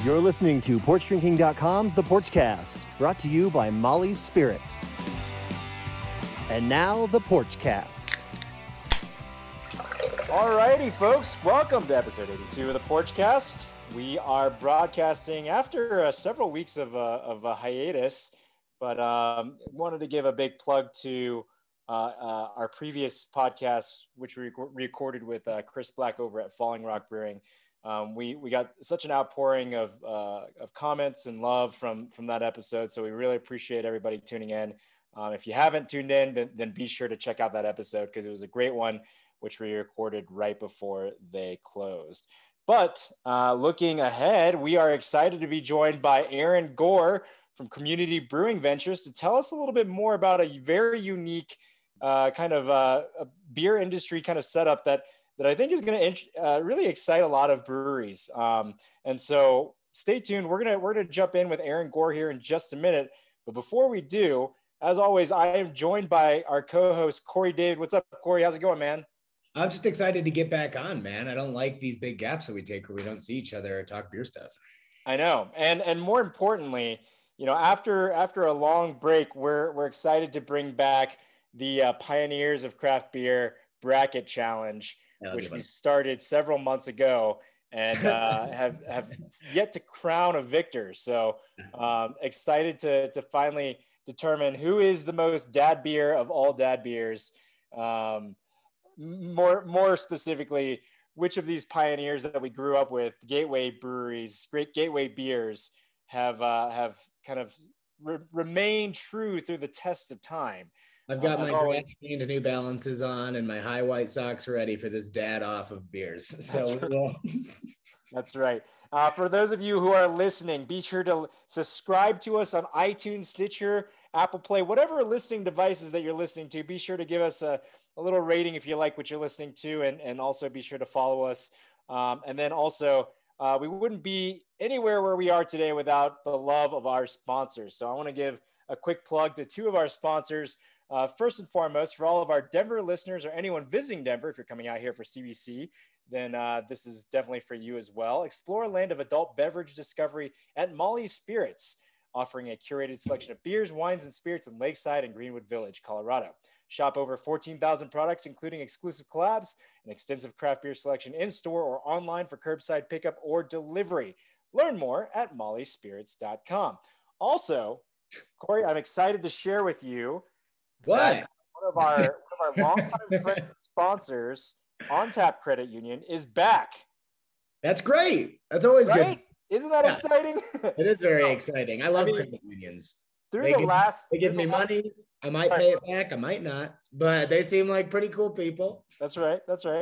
You're listening to PorchDrinking.com's The Porchcast, brought to you by Molly's Spirits. And now, The Porchcast. Alrighty, folks, welcome to episode 82 of The Porchcast. We are broadcasting after several weeks of a hiatus, but wanted to give a big plug to our previous podcast, which we recorded with Chris Black over at Falling Rock Brewing. We got such an outpouring of comments and love from that episode, so we really appreciate everybody tuning in. If you haven't tuned in, then be sure to check out that episode because it was a great one, which we recorded right before they closed. But looking ahead, we are excited to be joined by Aaron Gore from Community Brewing Ventures to tell us a little bit more about a very unique kind of a beer industry kind of setup that I think is going to really excite a lot of breweries. And so stay tuned. We're gonna jump in with Aaron Gore here in just a minute. But before we do, as always, I am joined by our co-host, Corey David. What's up, Corey? How's it going, man? I'm just excited to get back on, man. I don't like these big gaps that we take where we don't see each other or talk beer stuff. I know. And more importantly, you know, after a long break, we're excited to bring back the Pioneers of Craft Beer Bracket Challenge, which we started several months ago and have yet to crown a victor. So excited to finally determine who is the most dad beer of all dad beers. More specifically, which of these pioneers that we grew up with, gateway breweries, great gateway beers, have kind of remained true through the test of time. I've got my draft-stained New Balances on and my high white socks ready for this dad off of beers. So That's right. For those of you who are listening, be sure to subscribe to us on iTunes, Stitcher, Apple Play, whatever listening devices that you're listening to. Be sure to give us a little rating if you like what you're listening to, and also be sure to follow us. And then also, we wouldn't be anywhere where we are today without the love of our sponsors. So I want to give a quick plug to two of our sponsors. First and foremost, for all of our Denver listeners or anyone visiting Denver, if you're coming out here for CBC, then this is definitely for you as well. Explore a land of adult beverage discovery at Molly's Spirits, offering a curated selection of beers, wines, and spirits in Lakeside and Greenwood Village, Colorado. Shop over 14,000 products, including exclusive collabs, an extensive craft beer selection in-store or online for curbside pickup or delivery. Learn more at mollyspirits.com. Also, Corey, I'm excited to share with you that one of our longtime friends and sponsors, On Tap Credit Union, is back. That's great. That's always good. Isn't that exciting? It is very exciting. I love credit unions. They give me money. I might pay it back. I might not, but they seem like pretty cool people. That's right.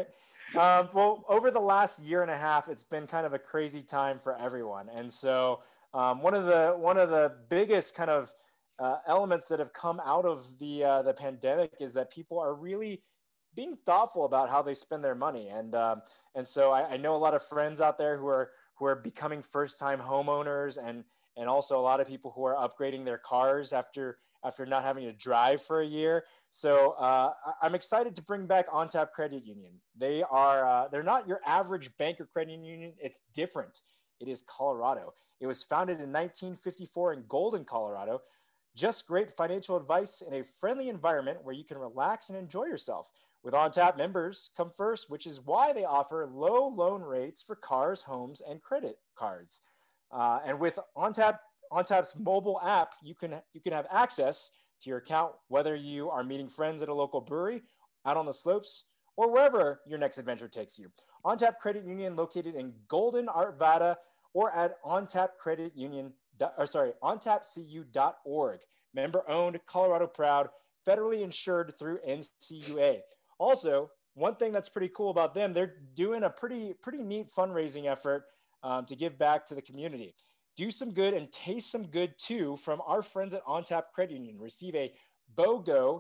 Well, over the last year and a half, it's been kind of a crazy time for everyone. And so one of the biggest kind of elements that have come out of the pandemic is that people are really being thoughtful about how they spend their money. And so I know a lot of friends out there who are becoming first-time homeowners, and also a lot of people who are upgrading their cars after not having to drive for a year. So I'm excited to bring back On Tap Credit Union. They're not your average bank or credit union. It's different. It is Colorado. It was founded in 1954 in Golden, Colorado. Just great financial advice in a friendly environment where you can relax and enjoy yourself. With On Tap, members come first, which is why they offer low loan rates for cars, homes, and credit cards. And with On Tap's mobile app, you can have access to your account whether you are meeting friends at a local brewery, out on the slopes, or wherever your next adventure takes you. On Tap Credit Union, located in Golden, Arvada, or at ontapcu.org. Member-owned, Colorado proud, federally insured through NCUA. Also, one thing that's pretty cool about them, they're doing a pretty neat fundraising effort to give back to the community. Do some good and taste some good too from our friends at On Tap Credit Union. Receive a BOGO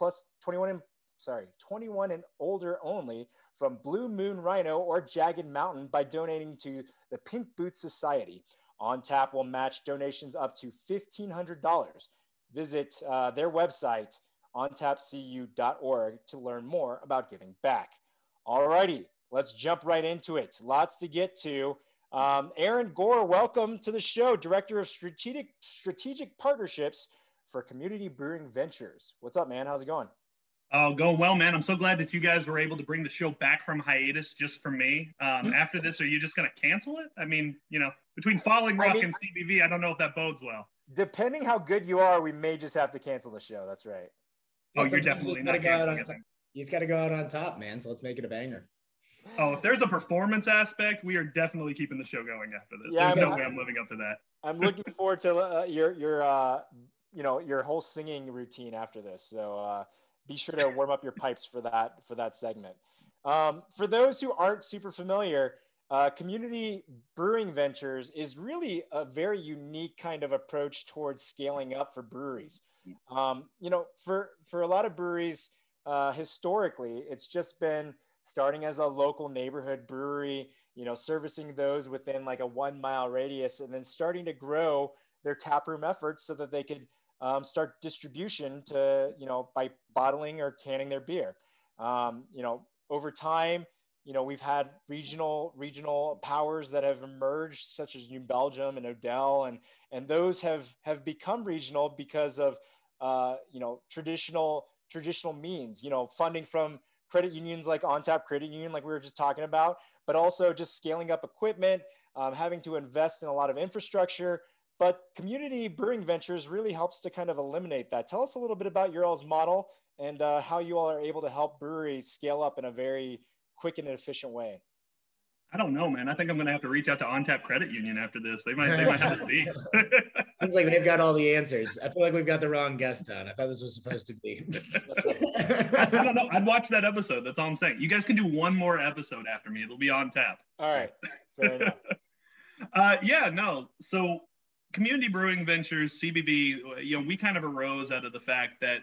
21 and older only from Blue Moon Rhino or Jagged Mountain by donating to the Pink Boots Society. On Tap will match donations up to $1,500. Visit their website, ontapcu.org, to learn more about giving back. All righty, let's jump right into it. Lots to get to. Aaron Gore, welcome to the show, Director of Strategic Partnerships for Community Brewing Ventures. What's up, man? How's it going? Oh, going well, man. I'm so glad that you guys were able to bring the show back from hiatus just for me. After this, are you just going to cancel it? I mean, between Falling Rock and CBV, I don't know if that bodes well. Depending how good you are, we may just have to cancel the show. That's right. Oh, you're definitely not canceling it. You just got to go out on top, man. So let's make it a banger. Oh, if there's a performance aspect, we are definitely keeping the show going after this. Yeah, there's no way I'm living up to that. I'm looking forward to your whole singing routine after this. So be sure to warm up your pipes for that segment. For those who aren't super familiar, Community Brewing Ventures is really a very unique kind of approach towards scaling up for breweries. For a lot of breweries, historically, it's just been starting as a local neighborhood brewery, servicing those within like a 1 mile radius, and then starting to grow their taproom efforts so that they could start distribution to, by bottling or canning their beer. Over time, we've had regional powers that have emerged, such as New Belgium and Odell, and those have become regional because of, traditional means, funding from credit unions like OnTap Credit Union, like we were just talking about, but also just scaling up equipment, having to invest in a lot of infrastructure. But Community Brewing Ventures really helps to kind of eliminate that. Tell us a little bit about your all's model and how you all are able to help breweries scale up in a very quick and efficient way. I don't know, man. I think I'm going to have to reach out to OnTap Credit Union after this. They might have us beat. Seems like they've got all the answers. I feel like we've got the wrong guest on. I thought this was supposed to be. I don't know. I'd watch that episode. That's all I'm saying. You guys can do one more episode after me. It'll be on tap. All right. Fair enough. So Community Brewing Ventures, CBV, we kind of arose out of the fact that,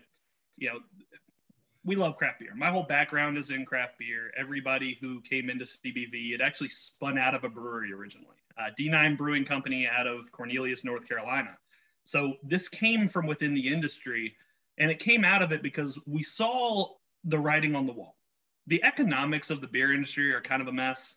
we love craft beer. My whole background is in craft beer. Everybody who came into CBV, it actually spun out of a brewery originally, D9 Brewing Company out of Cornelius, North Carolina. So this came from within the industry, and it came out of it because we saw the writing on the wall. The economics of the beer industry are kind of a mess.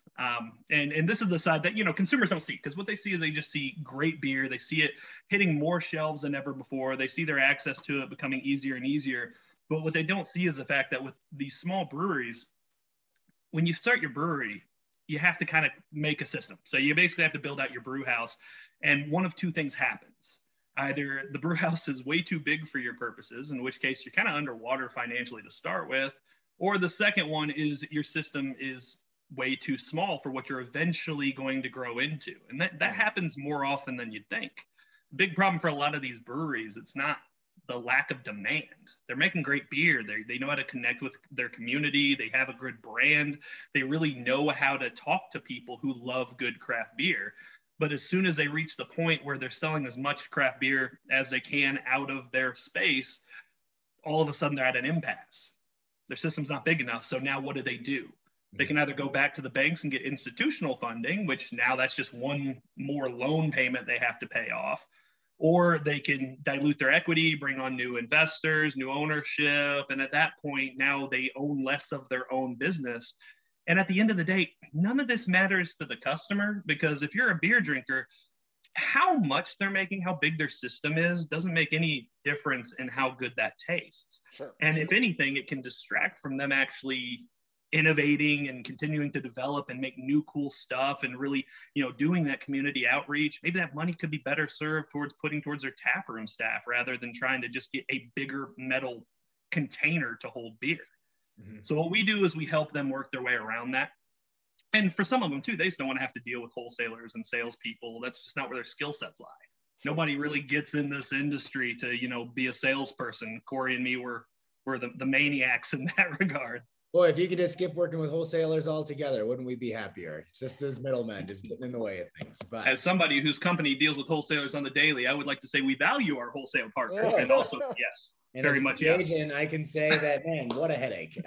And this is the side that, consumers don't see, because what they see is they just see great beer. They see it hitting more shelves than ever before. They see their access to it becoming easier and easier. But what they don't see is the fact that with these small breweries, when you start your brewery, you have to kind of make a system. So you basically have to build out your brew house. And one of two things happens. Either the brew house is way too big for your purposes, in which case you're kind of underwater financially to start with. Or the second one is your system is way too small for what you're eventually going to grow into. And that happens more often than you'd think. Big problem for a lot of these breweries, it's not the lack of demand. They're making great beer. They know how to connect with their community. They have a good brand. They really know how to talk to people who love good craft beer. But as soon as they reach the point where they're selling as much craft beer as they can out of their space, all of a sudden they're at an impasse. Their system's not big enough. So now what do? They can either go back to the banks and get institutional funding, which now that's just one more loan payment they have to pay off. Or they can dilute their equity, bring on new investors, new ownership. And at that point, now they own less of their own business. And at the end of the day, none of this matters to the customer, because if you're a beer drinker, how much they're making, how big their system is, doesn't make any difference in how good that tastes. Sure. And if anything, it can distract from them actually innovating and continuing to develop and make new cool stuff and really, doing that community outreach. Maybe that money could be better served putting towards their taproom staff rather than trying to just get a bigger metal container to hold beer. Mm-hmm. So what we do is we help them work their way around that. And for some of them too, they just don't want to have to deal with wholesalers and salespeople. That's just not where their skill sets lie. Nobody really gets in this industry to, be a salesperson. Corey and me were the maniacs in that regard. Boy, if you could just skip working with wholesalers altogether, wouldn't we be happier? It's just this middleman just getting in the way of things. But as somebody whose company deals with wholesalers on the daily, I would like to say we value our wholesale partners. And also, yes, and very much yes. And I can say that, man, what a headache.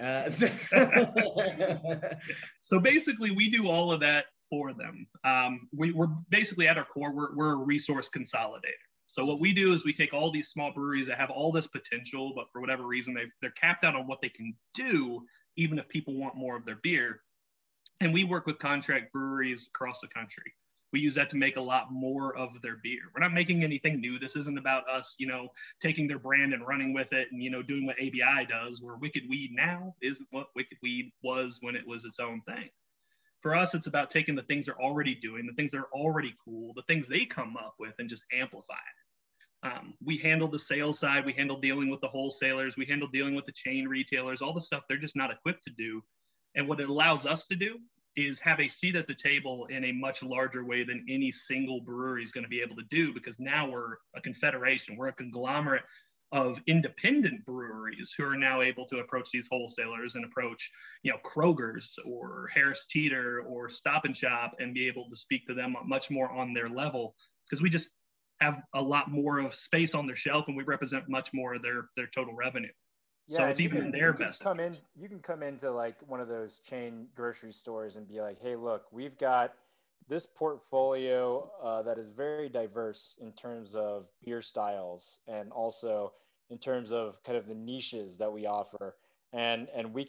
So basically, we do all of that for them. We're basically at our core, we're a resource consolidator. So what we do is we take all these small breweries that have all this potential, but for whatever reason, they're capped out on what they can do, even if people want more of their beer. And we work with contract breweries across the country. We use that to make a lot more of their beer. We're not making anything new. This isn't about us, taking their brand and running with it and, doing what ABI does, where Wicked Weed now isn't what Wicked Weed was when it was its own thing. For us, it's about taking the things they're already doing, the things that are already cool, the things they come up with, and just amplify it. We handle the sales side. We handle dealing with the wholesalers. We handle dealing with the chain retailers, all the stuff they're just not equipped to do. And what it allows us to do is have a seat at the table in a much larger way than any single brewery is going to be able to do, because now we're a confederation. We're a conglomerate of independent breweries who are now able to approach these wholesalers and approach, Kroger's or Harris Teeter or Stop and Shop and be able to speak to them much more on their level, because we just have a lot more of space on their shelf and we represent much more of their total revenue. Yeah, so it's even in their best. You can come into like one of those chain grocery stores and be like, hey, look, we've got this portfolio that is very diverse in terms of beer styles and also in terms of kind of the niches that we offer. And we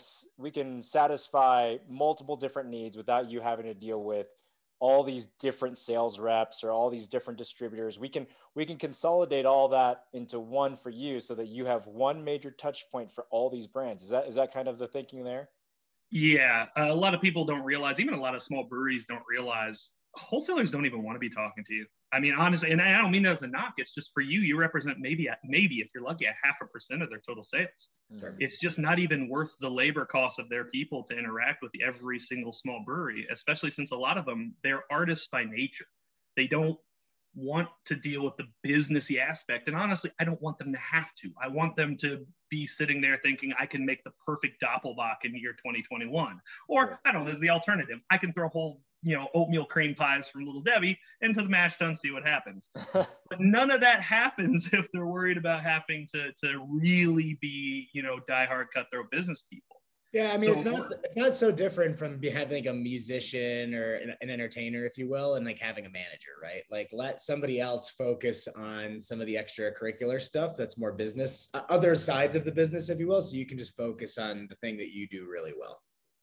can satisfy multiple different needs without you having to deal with all these different sales reps or all these different distributors. We can consolidate all that into one for you so that you have one major touch point for all these brands. Is that kind of the thinking there? Yeah. A lot of people don't realize, even a lot of small breweries don't realize, wholesalers don't even want to be talking to you. I mean, honestly, and I don't mean that as a knock. It's just for you represent maybe if you're lucky, 0.5% of their total sales. Sure. It's just not even worth the labor costs of their people to interact with every single small brewery, especially since a lot of them, they're artists by nature. They don't want to deal with the businessy aspect. And honestly, I don't want them to have to. I want them to be sitting there thinking I can make the perfect Doppelbock in year 2021. Or I don't know, the alternative. I can throw whole oatmeal cream pies from Little Debbie into the mash tun, see what happens. But none of that happens if they're worried about having to really be, diehard cutthroat business people. Yeah, I mean, it's not so different from having like a musician or an entertainer, if you will, and like having a manager, right? Like let somebody else focus on some of the extracurricular stuff that's more business, other sides of the business, if you will, so you can just focus on the thing that you do really well.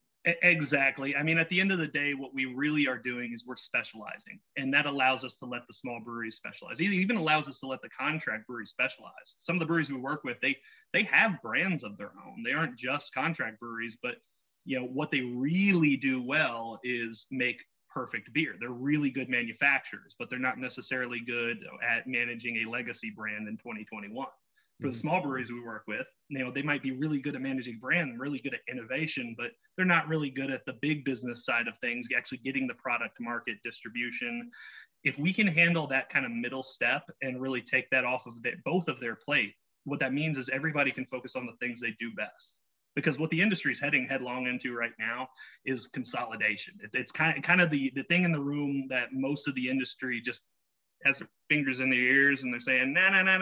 Exactly. I mean, at the end of the day, what we really are doing is we're specializing, and that allows us to let the small breweries specialize. It even allows us to let the contract breweries specialize. Some of the breweries we work with, they have brands of their own. They aren't just contract breweries, but what they really do well is make perfect beer. They're really good manufacturers, but they're not necessarily good at managing a legacy brand in 2021. For the small breweries we work with, they might be really good at managing brand, really good at innovation, but they're not really good at the big business side of things, actually getting the product to market, distribution. If we can handle that kind of middle step and really take that off of both of their plate, what that means is everybody can focus on the things they do best. Because what the industry is heading headlong into right now is consolidation. It's kind of the thing in the room that most of the industry just has their fingers in their ears and they're saying,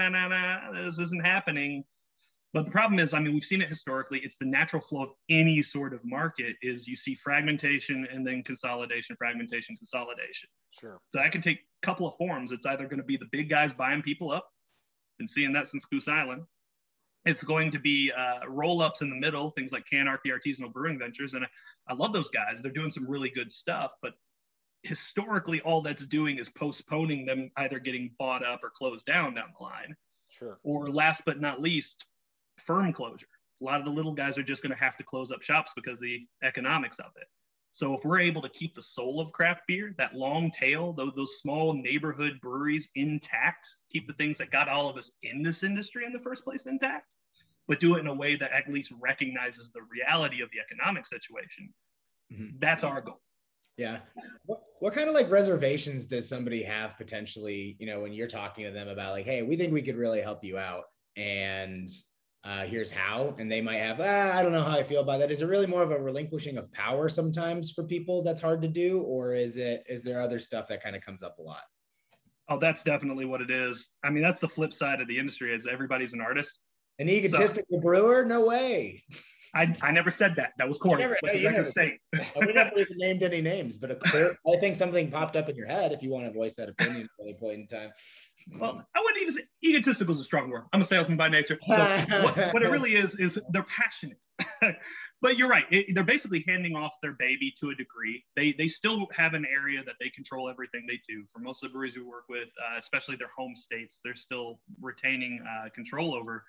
nah, this isn't happening. But the problem is, I mean, we've seen it historically. It's the natural flow of any sort of market is you see fragmentation and then consolidation, fragmentation, consolidation. Sure. So that can take a couple of forms. It's either going to be the big guys buying people up. Been seeing that since Goose Island. It's going to be roll-ups in the middle, things like Canarchy Artisanal Brewing Ventures. And I love those guys. They're doing some really good stuff, but historically all that's doing is postponing them either getting bought up or closed down the line. Sure. Or last but not least, firm closure. A lot of the little guys are just going to have to close up shops because of the economics of it. So if we're able to keep the soul of craft beer, that long tail, those small neighborhood breweries intact, keep the things that got all of us in this industry in the first place intact, but do it in a way that at least recognizes the reality of the economic situation, that's our goal. Yeah. What kind of like reservations does somebody have potentially, when you're talking to them about like, hey, we think we could really help you out and here's how, and they might have, I don't know how I feel about that. Is it really more of a relinquishing of power sometimes for people that's hard to do? Or is there other stuff that kind of comes up a lot? Oh, that's definitely what it is. I mean, that's the flip side of the industry is everybody's an artist. An egotistical brewer? No way. I never said that. That was Corey. We never even named any names, but I think something popped up in your head if you want to voice that opinion at any point in time. Well, I wouldn't even say egotistical is a strong word. I'm a salesman by nature. So what it really is they're passionate. But you're right. They're basically handing off their baby to a degree. They still have an area that they control everything they do. For most of the breweries we work with, especially their home states, they're still retaining control over.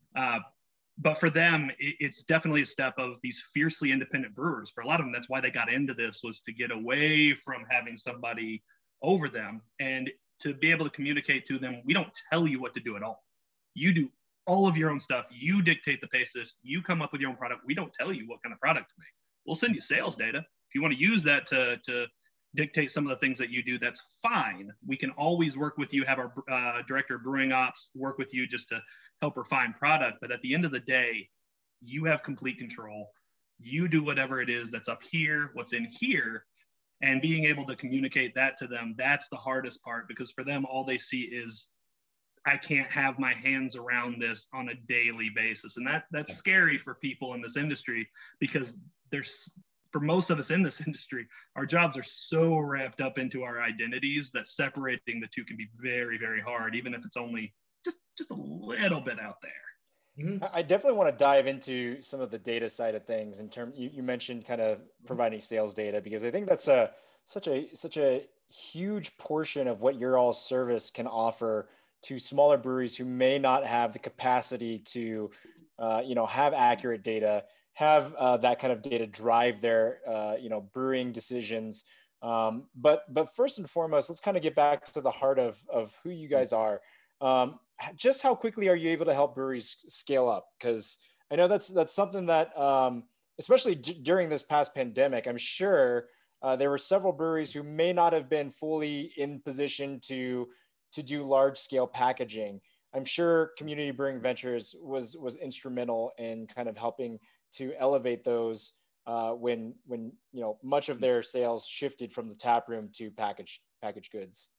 But for them, it's definitely a step of these fiercely independent brewers. For a lot of them, that's why they got into this, was to get away from having somebody over them and to be able to communicate to them, we don't tell you what to do at all. You do all of your own stuff. You dictate the pace of this. You come up with your own product. We don't tell you what kind of product to make. We'll send you sales data. If you want to use that to dictate some of the things that you do, that's fine. We can always work with you, have our director of brewing ops work with you just to help refine product. But at the end of the day, you have complete control. You do whatever it is that's up here, what's in here. And being able to communicate that to them, that's the hardest part, because for them, all they see is, I can't have my hands around this on a daily basis. And that's scary for people in this industry, because for most of us in this industry, our jobs are so wrapped up into our identities that separating the two can be very, very hard, even if it's only just a little bit out there. Mm-hmm. I definitely want to dive into some of the data side of things. In terms, you mentioned kind of providing sales data, because I think that's such a huge portion of what your all service can offer to smaller breweries who may not have the capacity to, have accurate data, have that kind of data drive their, brewing decisions. But first and foremost, let's kind of get back to the heart of who you guys are. Just how quickly are you able to help breweries scale up? Because I know that's something that, especially during this past pandemic, I'm sure there were several breweries who may not have been fully in position to do large scale packaging. I'm sure Community Brewing Ventures was instrumental in kind of helping to elevate those when much of their sales shifted from the tap room to packaged goods.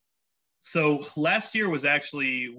So last year was actually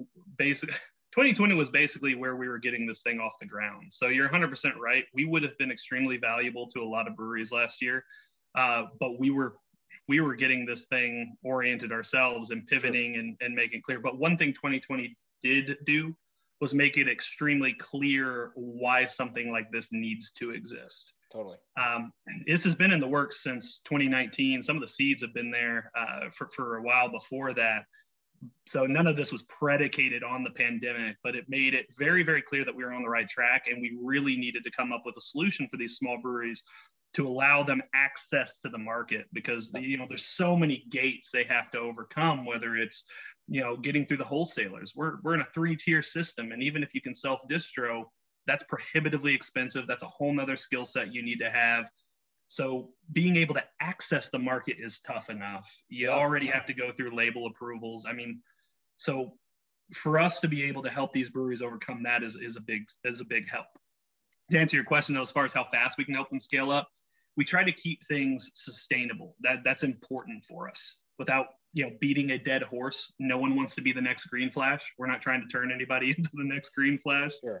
2020 was basically where we were getting this thing off the ground. So you're 100% right. We would have been extremely valuable to a lot of breweries last year, but we were getting this thing oriented ourselves and pivoting and making clear. But one thing 2020 did do was make it extremely clear why something like this needs to exist. Totally. This has been in the works since 2019. Some of the seeds have been there for a while before that. So none of this was predicated on the pandemic, but it made it very, very clear that we were on the right track, and we really needed to come up with a solution for these small breweries to allow them access to the market, because there's so many gates they have to overcome, whether it's getting through the wholesalers. We're in a 3-tier system, and even if you can self-distro, that's prohibitively expensive. That's a whole nother skill set you need to have. So being able to access the market is tough enough. You already have to go through label approvals. I mean, so for us to be able to help these breweries overcome that is a big help. To answer your question, though, as far as how fast we can help them scale up, we try to keep things sustainable. That's important for us. Without beating a dead horse. No one wants to be the next Green Flash. We're not trying to turn anybody into the next Green Flash. Sure.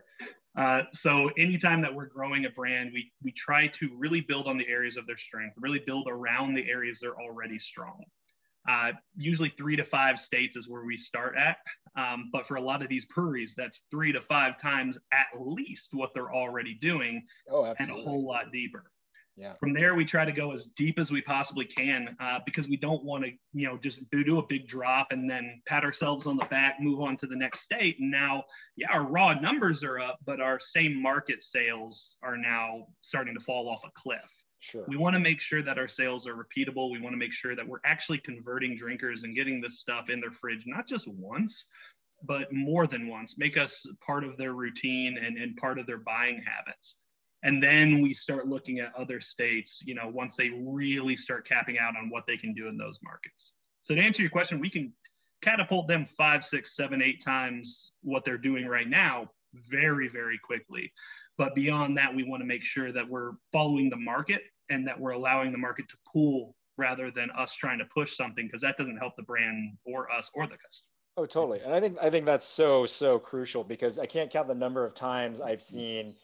So anytime that we're growing a brand, we try to really build on the areas of their strength, really build around the areas they're already strong. Usually 3 to 5 states is where we start at. But for a lot of these breweries, that's 3 to 5 times at least what they're already doing. Oh, absolutely. And a whole lot deeper. Yeah. From there, we try to go as deep as we possibly can because we don't want to, just do a big drop and then pat ourselves on the back, move on to the next state. And now, our raw numbers are up, but our same market sales are now starting to fall off a cliff. Sure. We want to make sure that our sales are repeatable. We want to make sure that we're actually converting drinkers and getting this stuff in their fridge, not just once, but more than once. Make us part of their routine and part of their buying habits. And then we start looking at other states, once they really start capping out on what they can do in those markets. So to answer your question, we can catapult them 5, 6, 7, 8 times what they're doing right now very, very quickly. But beyond that, we want to make sure that we're following the market and that we're allowing the market to pull rather than us trying to push something, because that doesn't help the brand or us or the customer. Oh, totally. And I think that's so crucial, because I can't count the number of times I've seen,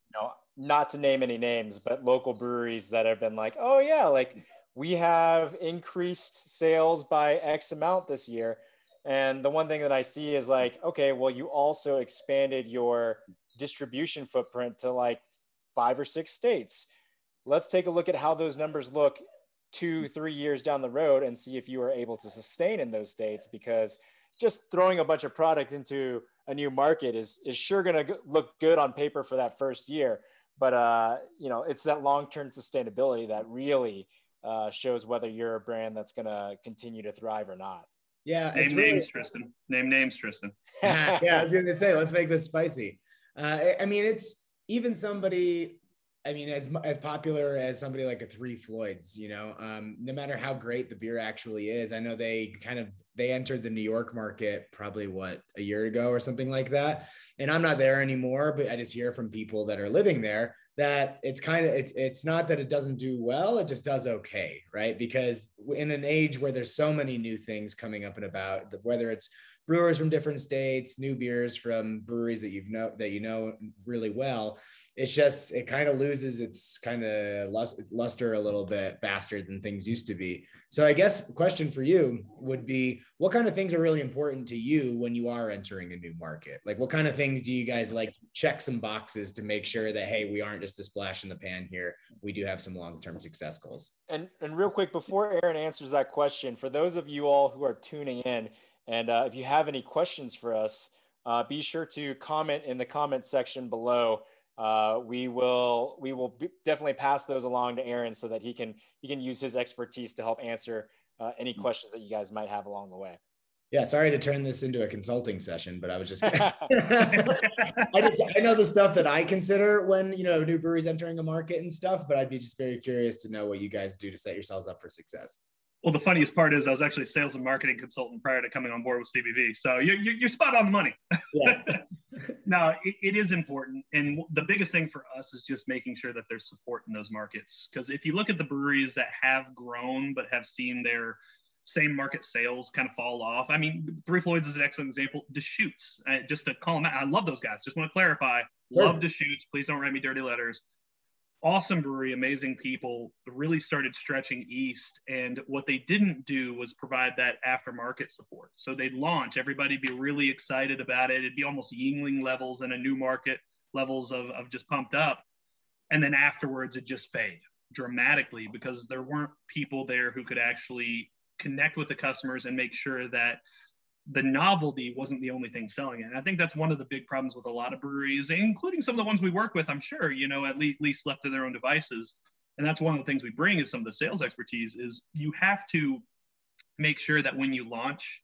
not to name any names, but local breweries that have been like, oh yeah, like we have increased sales by X amount this year. And the one thing that I see is like, okay, well, you also expanded your distribution footprint to like 5 or 6 states. Let's take a look at how those numbers look 2-3 years down the road and see if you are able to sustain in those states, because just throwing a bunch of product into a new market is sure going to look good on paper for that first year. But, you know, it's that long-term sustainability that really shows whether you're a brand that's going to continue to thrive or not. Yeah. Name names, Tristan. Name names, Tristan. Yeah, I was going to say, let's make this spicy. I mean, it's even somebody, I mean, as popular as somebody like a Three Floyds, you know, no matter how great the beer actually is. I know they entered the New York market probably a year ago or something like that. And I'm not there anymore, but I just hear from people that are living there that it's kind of, it's not that it doesn't do well, it just does okay, right? Because in an age where there's so many new things coming up and about, whether it's brewers from different states, new beers from breweries that you know really well, it kind of loses its kind of luster a little bit faster than things used to be. So I guess the question for you would be, what kind of things are really important to you when you are entering a new market? Like, what kind of things do you guys like to check some boxes to make sure that, hey, we aren't just a splash in the pan here, we do have some long-term success goals? And real quick, before Aaron answers that question, for those of you all who are tuning in, and if you have any questions for us, be sure to comment in the comment section below. We will definitely pass those along to Aaron so that he can use his expertise to help answer any questions that you guys might have along the way. Yeah, sorry to turn this into a consulting session, but I was just I know the stuff that I consider when, you know, new breweries entering a market and stuff, but I'd be just very curious to know what you guys do to set yourselves up for success. Well, the funniest part is I was actually a sales and marketing consultant prior to coming on board with CBV. So you're spot on the money. Yeah. No, it is important. And the biggest thing for us is just making sure that there's support in those markets. Because if you look at the breweries that have grown but have seen their same market sales kind of fall off. I mean, Three Floyds is an excellent example. Deschutes, just to call them out. I love those guys. Just want to clarify. Sure. Love Deschutes. Please don't write me dirty letters. Awesome brewery, amazing people, really started stretching east. And what they didn't do was provide that aftermarket support. So they'd launch, everybody'd be really excited about it. It'd be almost Yuengling levels in a new market, levels of just pumped up. And then afterwards, it just fade dramatically because there weren't people there who could actually connect with the customers and make sure that the novelty wasn't the only thing selling it. And I think that's one of the big problems with a lot of breweries, including some of the ones we work with, I'm sure, you know, at least left to their own devices. And that's one of the things we bring is some of the sales expertise is you have to make sure that when you launch,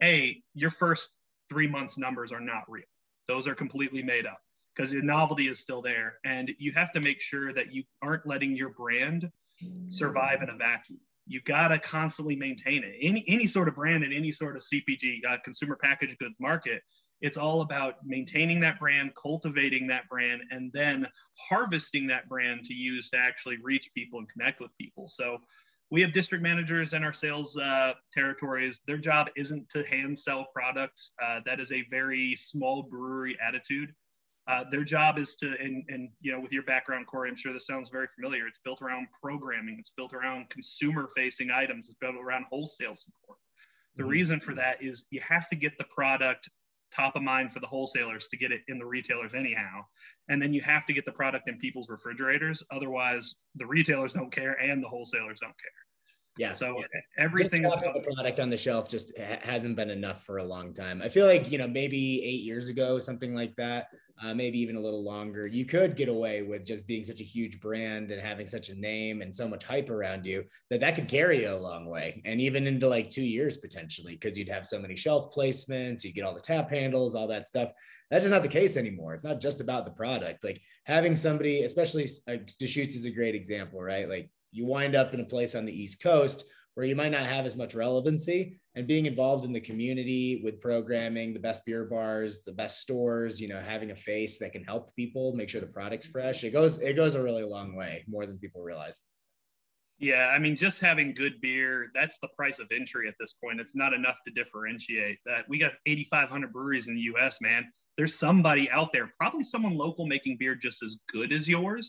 your first 3 months numbers are not real. Those are completely made up because the novelty is still there. And you have to make sure that you aren't letting your brand survive in a vacuum. You got to constantly maintain it. Any sort of brand in any sort of CPG, consumer packaged goods market, it's all about maintaining that brand, cultivating that brand, and then harvesting that brand to use to actually reach people and connect with people. So we have district managers in our sales territories. Their job isn't to hand sell products. That is a very small brewery attitude. Their job is to, and you know, with your background, Corey, I'm sure this sounds very familiar. It's built around programming. It's built around consumer-facing items. It's built around wholesale support. The reason for that is you have to get the product top of mind for the wholesalers to get it in the retailers anyhow. And then you have to get the product in people's refrigerators. Otherwise, the retailers don't care and the wholesalers don't care. Yeah. So everything is the product on the shelf just hasn't been enough for a long time. I feel like, you know, maybe 8 years ago, something like that, maybe even a little longer, you could get away with just being such a huge brand and having such a name and so much hype around you that could carry you a long way. And even into like 2 years potentially, because you'd have so many shelf placements, you get all the tap handles, all that stuff. That's just not the case anymore. It's not just about the product. Like having somebody, especially Deschutes is a great example, right? Like you wind up in a place on the East Coast where you might not have as much relevancy, and being involved in the community with programming, the best beer bars, the best stores, you know, having a face that can help people make sure the product's fresh. It goes a really long way, more than people realize. Yeah, I mean, just having good beer, that's the price of entry at this point. It's not enough to differentiate that. We got 8,500 breweries in the US, man. There's somebody out there, probably someone local making beer just as good as yours.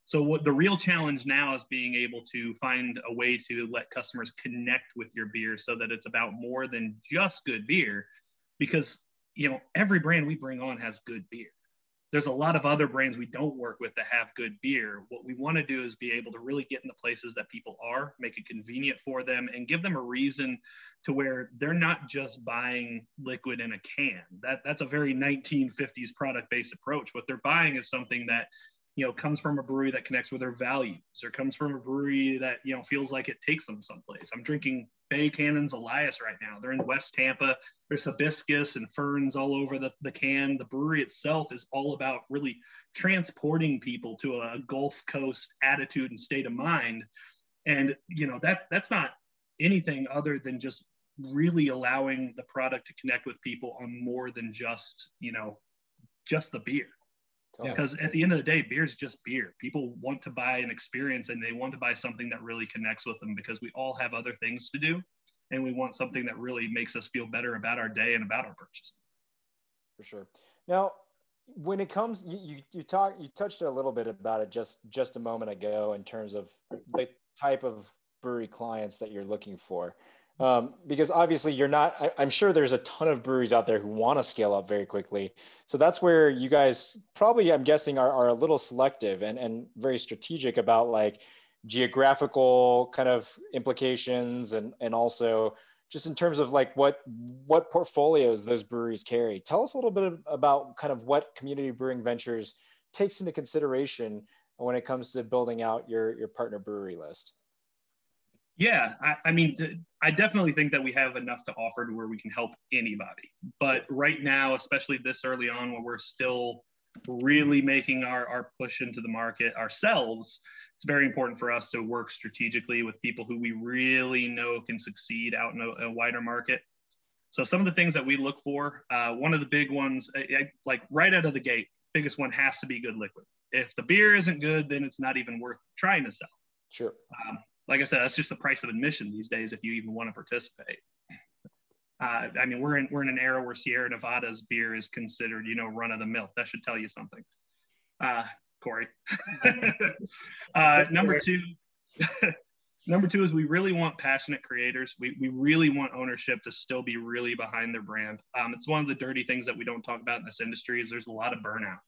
So what the real challenge now is being able to find a way to let customers connect with your beer so that it's about more than just good beer, because, you know, every brand we bring on has good beer. There's a lot of other brands we don't work with that have good beer. What we want to do is be able to really get in the places that people are, make it convenient for them, and give them a reason to where they're not just buying liquid in a can. That's a very 1950s product-based approach. What they're buying is something that, you know, comes from a brewery that connects with their values, or comes from a brewery that, you know, feels like it takes them someplace. I'm drinking Bay Cannon's Elias right now. They're in West Tampa. There's hibiscus and ferns all over the can. The brewery itself is all about really transporting people to a Gulf Coast attitude and state of mind. And, you know, that's not anything other than just really allowing the product to connect with people on more than just, you know, just the beer. Because at the end of the day, beer is just beer. People want to buy an experience, and they want to buy something that really connects with them, because we all have other things to do, and we want something that really makes us feel better about our day and about our purchasing. For sure. Now, when it comes, you touched a little bit about it just a moment ago in terms of the type of brewery clients that you're looking for. Because obviously I'm sure there's a ton of breweries out there who want to scale up very quickly. So that's where you guys probably, I'm guessing, are a little selective and very strategic about like geographical kind of implications, and also just in terms of like what portfolios those breweries carry. Tell us a little bit about kind of what Community Brewing Ventures takes into consideration when it comes to building out your partner brewery list. Yeah, I mean, I definitely think that we have enough to offer to where we can help anybody. But right now, especially this early on, when we're still really making our push into the market ourselves, it's very important for us to work strategically with people who we really know can succeed out in a wider market. So some of the things that we look for, one of the big ones, like right out of the gate, biggest one has to be good liquid. If the beer isn't good, then it's not even worth trying to sell. Sure. Like I said, that's just the price of admission these days if you even want to participate. I mean, we're in an era where Sierra Nevada's beer is considered, you know, run of the mill. That should tell you something. Corey. Number two is we really want passionate creators. We really want ownership to still be really behind their brand. It's one of the dirty things that we don't talk about in this industry is there's a lot of burnout.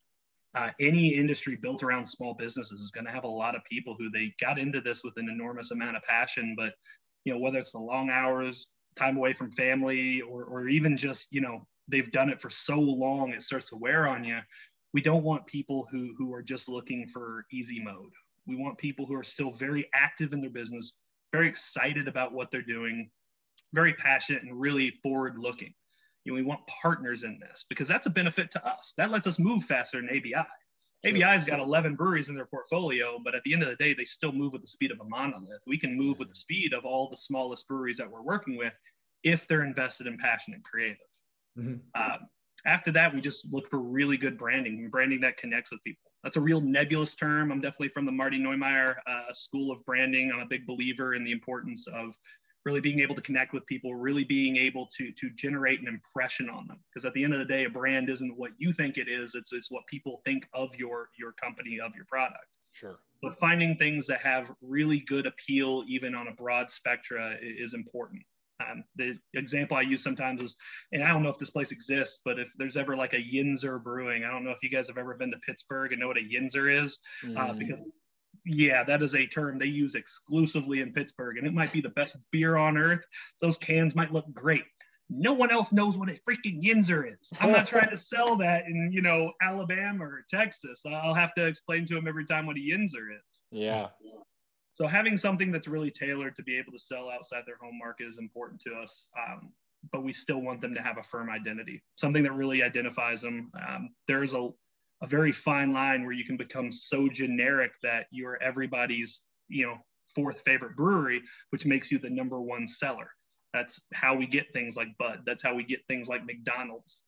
Any industry built around small businesses is going to have a lot of people who they got into this with an enormous amount of passion, but, you know, whether it's the long hours, time away from family, or even just, you know, they've done it for so long, it starts to wear on you. We don't want people who are just looking for easy mode. We want people who are still very active in their business, very excited about what they're doing, very passionate and really forward looking. You know, we want partners in this because that's a benefit to us. That lets us move faster than ABI. Sure. ABI's got 11 breweries in their portfolio, but at the end of the day, they still move with the speed of a monolith. We can move with the speed of all the smallest breweries that we're working with if they're invested in passion and creative. Mm-hmm. After that, we just look for really good branding that connects with people. That's a real nebulous term. I'm definitely from the Marty Neumeier school of branding. I'm a big believer in the importance of really being able to connect with people, really being able to generate an impression on them. Because at the end of the day, a brand isn't what you think it is. It's what people think of your company, of your product. Sure. But finding things that have really good appeal, even on a broad spectra, is important. The example I use sometimes is, and I don't know if this place exists, but if there's ever like a Yinzer Brewing, I don't know if you guys have ever been to Pittsburgh and know what a Yinzer is, because yeah, that is a term they use exclusively in Pittsburgh, and it might be the best beer on earth. Those cans might look great. No one else knows what a freaking Yinzer is. I'm not trying to sell that in, you know, Alabama or Texas. I'll have to explain to them every time what a Yinzer is. Yeah. So having something that's really tailored to be able to sell outside their home market is important to us, but we still want them to have a firm identity, something that really identifies them. There's a very fine line where you can become so generic that you're everybody's, you know, fourth favorite brewery, which makes you the number one seller. That's how we get things like Bud. That's how we get things like McDonald's.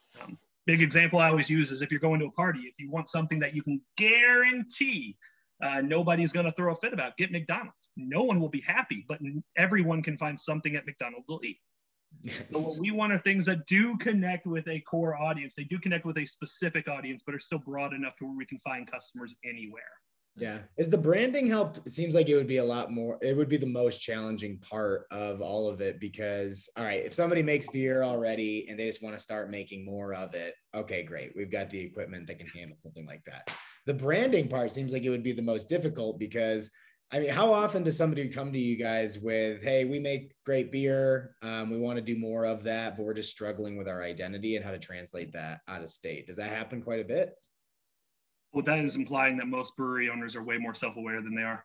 Big example I always use is if you're going to a party, if you want something that you can guarantee nobody's going to throw a fit about, get McDonald's. No one will be happy, but everyone can find something at McDonald's to eat. So what we want are things that do connect with a core audience. They do connect with a specific audience, but are still broad enough to where we can find customers anywhere. Yeah. Is the branding help? It seems like it would be a lot more, it would be the most challenging part of all of it because, all right, if somebody makes beer already and they just want to start making more of it, okay, great. We've got the equipment that can handle something like that. The branding part seems like it would be the most difficult because, I mean, how often does somebody come to you guys with, hey, we make great beer. We want to do more of that, but we're just struggling with our identity and how to translate that out of state. Does that happen quite a bit? Well, that is implying that most brewery owners are way more self-aware than they are.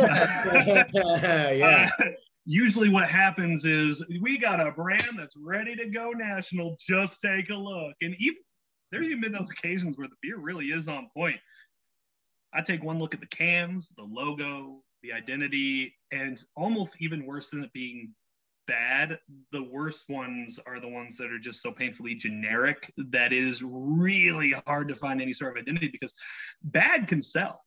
Yeah. Usually what happens is we got a brand that's ready to go national. Just take a look. And even there's even been those occasions where the beer really is on point. I take one look at the cans, the logo, the identity, and almost even worse than it being bad, the worst ones are the ones that are just so painfully generic that is really hard to find any sort of identity because bad can sell.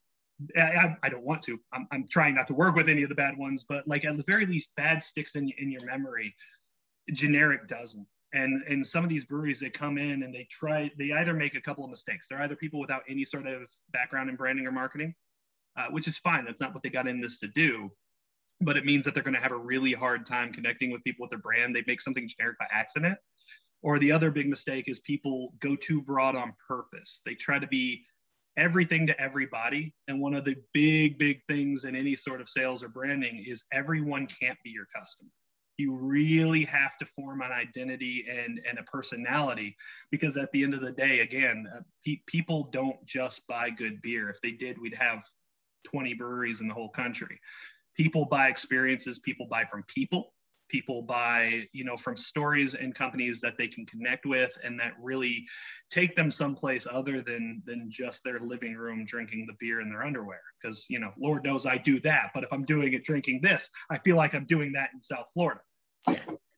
I don't want to. I'm trying not to work with any of the bad ones, but like at the very least, bad sticks in your memory. Generic doesn't. And some of these breweries, they come in and they either make a couple of mistakes. They're either people without any sort of background in branding or marketing, which is fine. That's not what they got in this to do. But it means that they're going to have a really hard time connecting with people with their brand. They make something generic by accident. Or the other big mistake is people go too broad on purpose. They try to be everything to everybody. And one of the big things in any sort of sales or branding is everyone can't be your customer. You really have to form an identity and a personality, because at the end of the day, again, people don't just buy good beer. If they did, we'd have 20 breweries in the whole country. People buy experiences, people buy from people buy, from stories and companies that they can connect with and that really take them someplace other than just their living room drinking the beer in their underwear. Because, Lord knows I do that. But if I'm doing it drinking this, I feel like I'm doing that in South Florida. Yeah.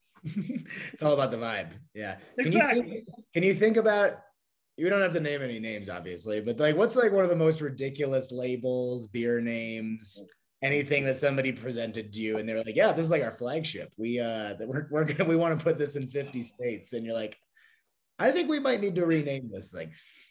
It's all about the vibe. Yeah. Exactly. Can you think about, you don't have to name any names, obviously, but like, what's like one of the most ridiculous labels, beer names, anything that somebody presented to you and they were like, yeah, this is like our flagship. We want to put this in 50 states. And you're like, I think we might need to rename this thing.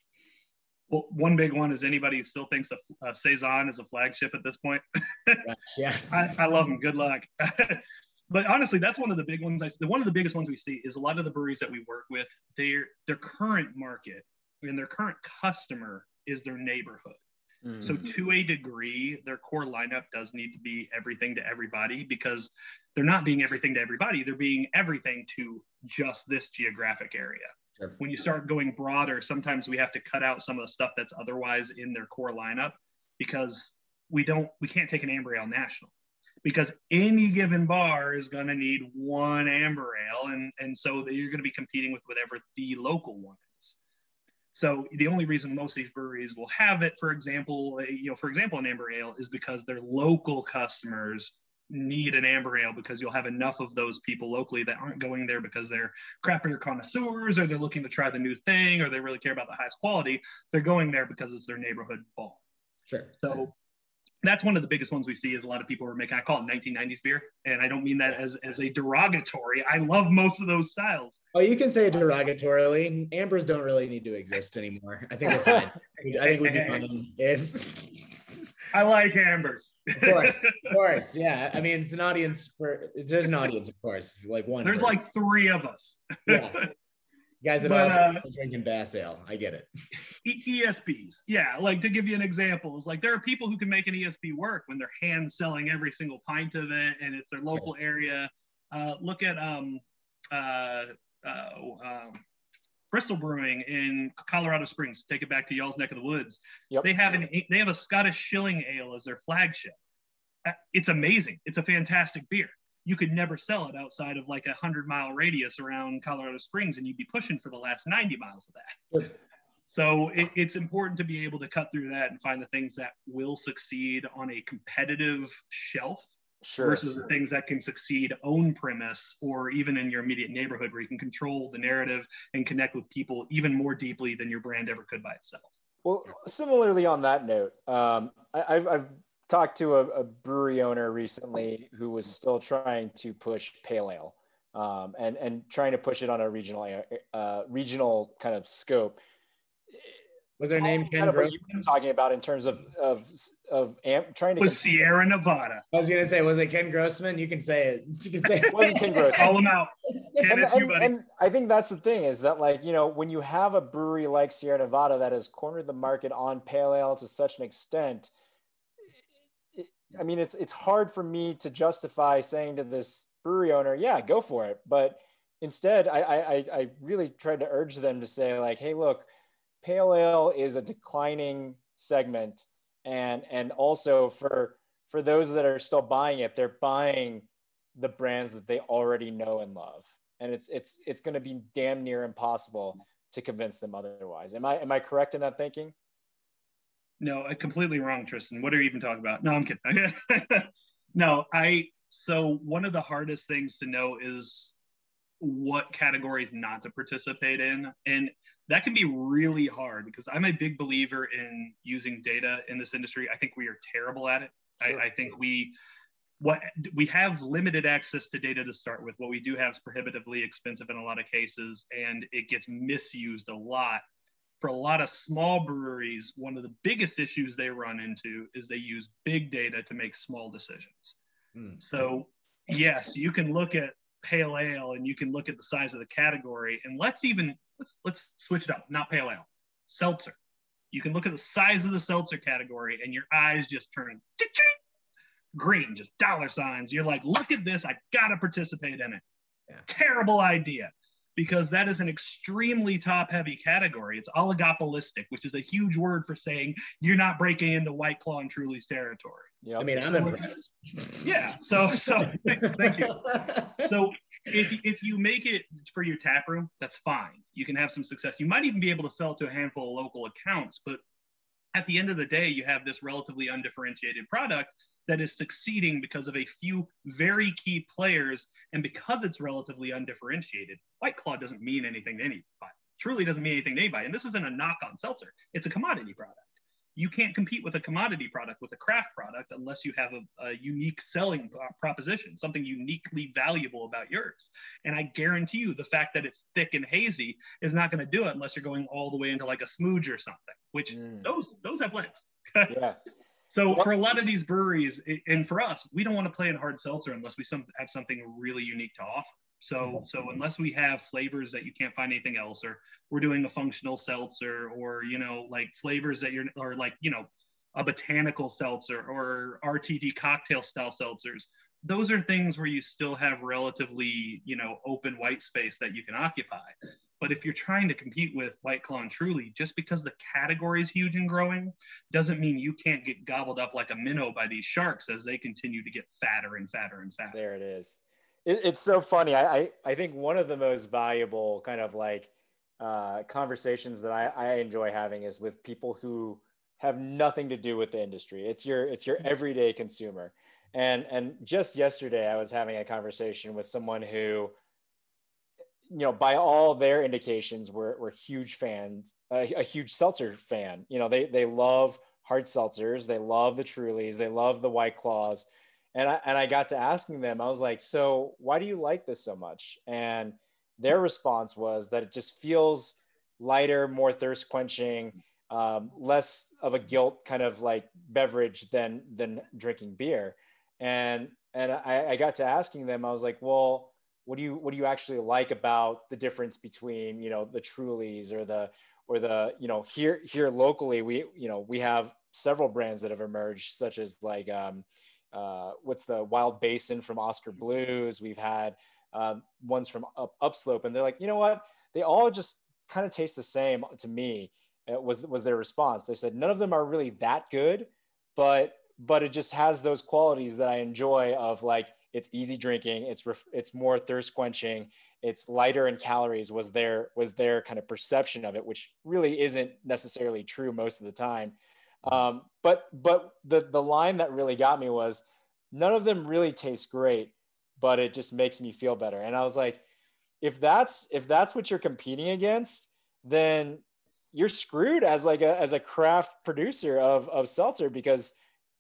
Well, one big one is anybody who still thinks a Saison is a flagship at this point. Gosh, yeah. I love them. Good luck. But honestly, that's one of the big ones. One of the biggest ones we see is a lot of the breweries that we work with, their current market and their current customer is their neighborhood. Mm-hmm. So to a degree, their core lineup does need to be everything to everybody, because they're not being everything to everybody. They're being everything to just this geographic area. Sure. When you start going broader, sometimes we have to cut out some of the stuff that's otherwise in their core lineup, because we can't take an amber ale national, because any given bar is going to need one amber ale. And so you're going to be competing with whatever the local one is. So the only reason most of these breweries will have it, for example, an amber ale, is because their local customers need an amber ale, because you'll have enough of those people locally that aren't going there because they're craft beer connoisseurs, or they're looking to try the new thing, or they really care about the highest quality. They're going there because it's their neighborhood bar. Sure. So that's one of the biggest ones we see, is a lot of people are making, I call it 1990s beer. And I don't mean that as a derogatory. I love most of those styles. Oh, you can say it derogatorily. Ambers don't really need to exist anymore. I think we're fine. I think we'd be fine. I like ambers. Of course. Yeah. I mean, there's an audience, of course. Like one. There's like three of us. Yeah. Guys that are drinking Bass Ale. I get it. ESBs. Yeah. Like, to give you an example, it's like there are people who can make an ESB work when they're hand selling every single pint of it and it's their local area. Look at Bristol Brewing in Colorado Springs. Take it back to y'all's neck of the woods. Yep. They have a Scottish Shilling Ale as their flagship. It's amazing. It's a fantastic beer. You could never sell it outside of like 100-mile radius around Colorado Springs, and you'd be pushing for the last 90 miles of that. Sure. So it's important to be able to cut through that and find the things that will succeed on a competitive shelf. Sure. Versus the things that can succeed on premise, or even in your immediate neighborhood, where you can control the narrative and connect with people even more deeply than your brand ever could by itself. Well, similarly on that note, I've talked to a brewery owner recently who was still trying to push pale ale, and trying to push it on a regional kind of scope. Was their name Ken kind of what Grossman? you've been talking about in terms of trying to Was Sierra Nevada. I was gonna say, was it Ken Grossman? You can say it. You can say it wasn't Ken Grossman. Call him out. Ken, it's you, buddy. And I think that's the thing is that, like, you know, when you have a brewery like Sierra Nevada that has cornered the market on pale ale to such an extent, I mean, it's hard for me to justify saying to this brewery owner, yeah, go for it. But instead, I really tried to urge them to say, like, hey, look, pale ale is a declining segment, and also for those that are still buying it, they're buying the brands that they already know and love, and it's going to be damn near impossible to convince them otherwise. Am I correct in that thinking? No, completely wrong, Tristan. What are you even talking about? No, I'm kidding. No, so one of the hardest things to know is what categories not to participate in. And that can be really hard because I'm a big believer in using data in this industry. I think we are terrible at it. Sure. I think we have limited access to data to start with. What we do have is prohibitively expensive in a lot of cases, and it gets misused a lot. For a lot of small breweries, one of the biggest issues they run into is they use big data to make small decisions. So yes, you can look at pale ale and you can look at the size of the category, and let's switch it up. Not pale ale, seltzer. You can look at the size of the seltzer category and your eyes just turn green, just dollar signs. You're like, look at this, I gotta participate in it. Yeah. Terrible idea, because that is an extremely top heavy category. It's oligopolistic, which is a huge word for saying you're not breaking into White Claw and Truly's territory. Yeah, I mean, I'm impressed. Yeah. So thank you. So if you make it for your tap room, that's fine. You can have some success. You might even be able to sell it to a handful of local accounts, but at the end of the day, you have this relatively undifferentiated product that is succeeding because of a few very key players, and because it's relatively undifferentiated. White Claw doesn't mean anything to anybody. Truly doesn't mean anything to anybody. And this isn't a knock on seltzer. It's a commodity product. You can't compete with a commodity product with a craft product unless you have a unique selling proposition, something uniquely valuable about yours. And I guarantee you the fact that it's thick and hazy is not going to do it unless you're going all the way into like a smooge or something, which those have legs. Yeah. So for a lot of these breweries, and for us, we don't want to play in hard seltzer unless we have something really unique to offer. So unless we have flavors that you can't find anything else, or we're doing a functional seltzer, or, you know, like flavors that or like, you know, a botanical seltzer or RTD cocktail style seltzers, those are things where you still have relatively, you know, open white space that you can occupy. But if you're trying to compete with White Claw and Truly, just because the category is huge and growing doesn't mean you can't get gobbled up like a minnow by these sharks as they continue to get fatter and fatter and fatter. There it is. It's so funny. I think one of the most valuable kind of like conversations that I enjoy having is with people who have nothing to do with the industry. It's your everyday consumer. And just yesterday, I was having a conversation with someone who, you know, by all their indications, were huge fans, a huge seltzer fan. You know, they love hard seltzers, they love the Trulies, they love the White Claws. And I got to asking them, I was like, so why do you like this so much? And their response was that it just feels lighter, more thirst quenching, less of a guilt kind of like beverage than drinking beer. And I got to asking them, I was like, well, what do you actually like about the difference between, you know, the Trulies or the, you know, here locally, we have several brands that have emerged, such as like, what's the Wild Basin from Oscar Blues. We've had ones from Upslope, and they're like, you know what? They all just kind of taste the same to me. It was their response. They said none of them are really that good, but it just has those qualities that I enjoy of like, it's easy drinking, it's more thirst quenching, it's lighter in calories was their kind of perception of it, which really isn't necessarily true most of the time. But the line that really got me was, none of them really taste great, but it just makes me feel better. And I was like, if that's what you're competing against, then you're screwed as a craft producer of seltzer, because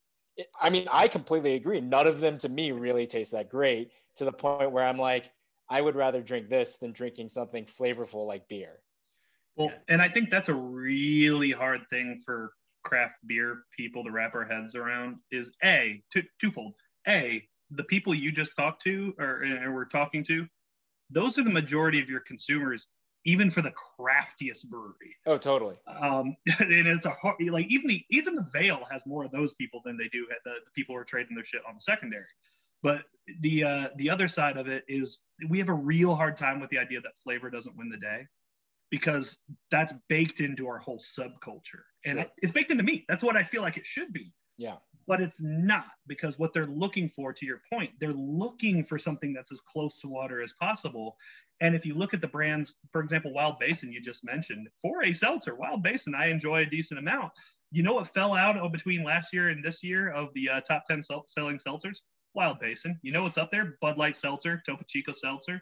I mean, I completely agree. None of them to me really taste that great, to the point where I'm like, I would rather drink this than drinking something flavorful like beer. Well, and I think that's a really hard thing for craft beer people to wrap our heads around is twofold. The people you just talked to or were talking to, those are the majority of your consumers, even for the craftiest brewery. Oh, totally. And it's a hard, like even the Veil has more of those people than they do the people who are trading their shit on the secondary. But the other side of it is we have a real hard time with the idea that flavor doesn't win the day, because that's baked into our whole subculture. And Sure. it's baked into me. That's what I feel like it should be. Yeah. But it's not, because what they're looking for, to your point, they're looking for something that's as close to water as possible. And if you look at the brands, for example, Wild Basin, you just mentioned, for a seltzer, Wild Basin, I enjoy a decent amount. You know what fell out between last year and this year of the top 10 selling seltzers? Wild Basin. You know what's up there? Bud Light Seltzer, Topo Chico Seltzer,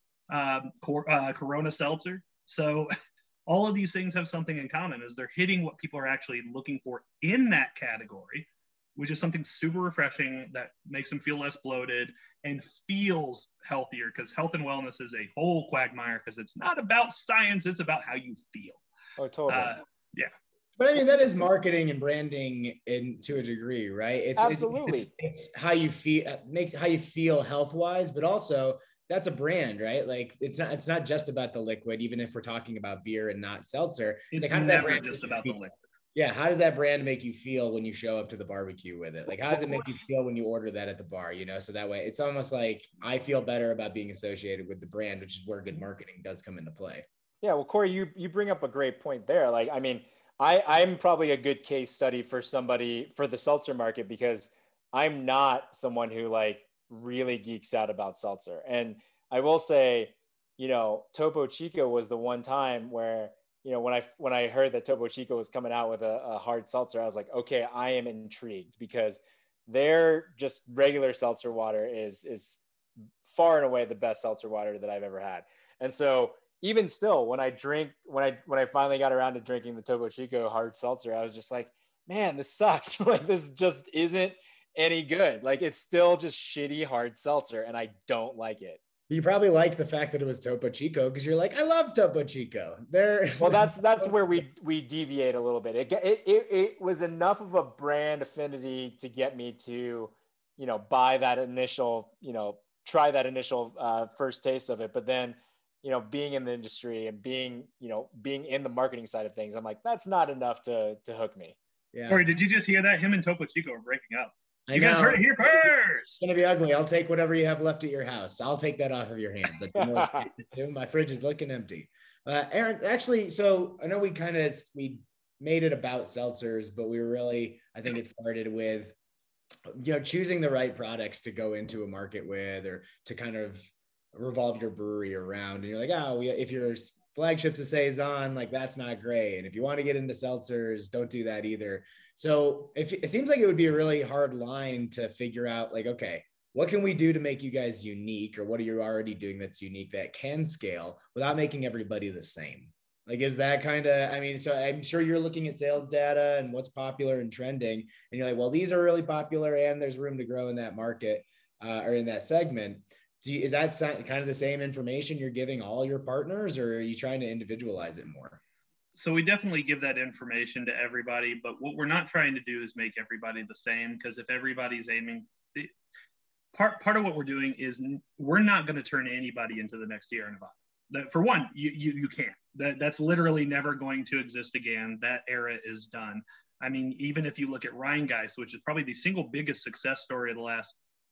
Corona Seltzer. So all of these things have something in common, is they're hitting what people are actually looking for in that category, which is something super refreshing that makes them feel less bloated and feels healthier, because health and wellness is a whole quagmire, because it's not about science, it's about how you feel. Oh, totally. Yeah. But I mean, that is marketing and branding to a degree, right? Absolutely. It's how you feel, makes how you feel health wise, but also that's a brand, right? Like it's not just about the liquid, even if we're talking about beer and not seltzer. It's like, how does never that just about the liquid. Yeah. How does that brand make you feel when you show up to the barbecue with it? Like, how does it make you feel when you order that at the bar, you know? So that way it's almost like I feel better about being associated with the brand, which is where good marketing does come into play. Yeah. Well, Corey, you bring up a great point there. Like, I mean, I'm probably a good case study for somebody for the seltzer market, because I'm not someone who like really geeks out about seltzer. And I will say, you know, Topo Chico was the one time where, you know, when I heard that Topo Chico was coming out with a hard seltzer, I was like, okay, I am intrigued, because their just regular seltzer water is far and away the best seltzer water that I've ever had. And so even still, when I finally got around to drinking the Topo Chico hard seltzer, I was just like, man, this sucks. Like, this just isn't any good. Like, it's still just shitty hard seltzer, and I don't like it. You probably like the fact that it was Topo Chico, because you're like, I love Topo Chico. Well, that's where we deviate a little bit. It was enough of a brand affinity to get me to, you know, buy that initial, you know, try that initial first taste of it. But then, you know, being in the industry and being in the marketing side of things, I'm like, that's not enough to hook me. Yeah. Or did you just hear that? Him and Topo Chico are breaking up. You guys heard it here first. It's going to be ugly. I'll take whatever you have left at your house. I'll take that off of your hands. My fridge is looking empty. Aaron, actually, so I know we made it about seltzers, but we were really, I think it started with, you know, choosing the right products to go into a market with, or to kind of revolve your brewery around. And you're like, if your flagship's a Saison, like that's not great. And if you want to get into seltzers, don't do that either. So it seems like it would be a really hard line to figure out, like, okay, what can we do to make you guys unique, or what are you already doing that's unique that can scale without making everybody the same? Like, is that kind of, I mean, so I'm sure you're looking at sales data and what's popular and trending, and you're like, well, these are really popular and there's room to grow in that market or in that segment. Is that kind of the same information you're giving all your partners, or are you trying to individualize it more? So we definitely give that information to everybody, but what we're not trying to do is make everybody the same, because if everybody's aiming, part of what we're doing is we're not going to turn anybody into the next Sierra Nevada. For one, you can't. That's literally never going to exist again. That era is done. I mean, even if you look at Rhinegeist, which is probably the single biggest success story of the last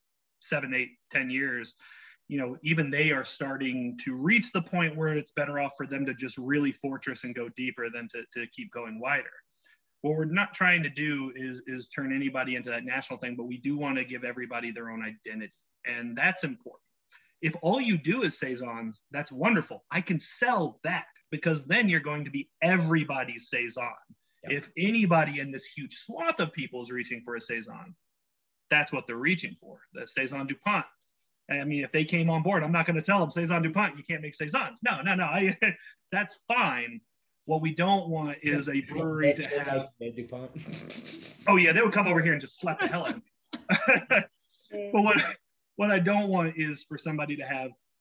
7, 8, 10 years, you know, even they are starting to reach the point where it's better off for them to just really fortress and go deeper than to keep going wider. What we're not trying to do is turn anybody into that national thing, but we do want to give everybody their own identity. And that's important. If all you do is Saisons, that's wonderful. I can sell that, because then you're going to be everybody's Saison. Yeah. If anybody in this huge swath of people is reaching for a Saison, that's what they're reaching for, the Saison DuPont. I mean, if they came on board, I'm not going to tell them Saison DuPont, you can't make Saisons. No. That's fine. What we don't want is a brewery to have DuPont. Oh yeah, they would come over here and just slap the hell out of me. But what I don't want is for somebody to have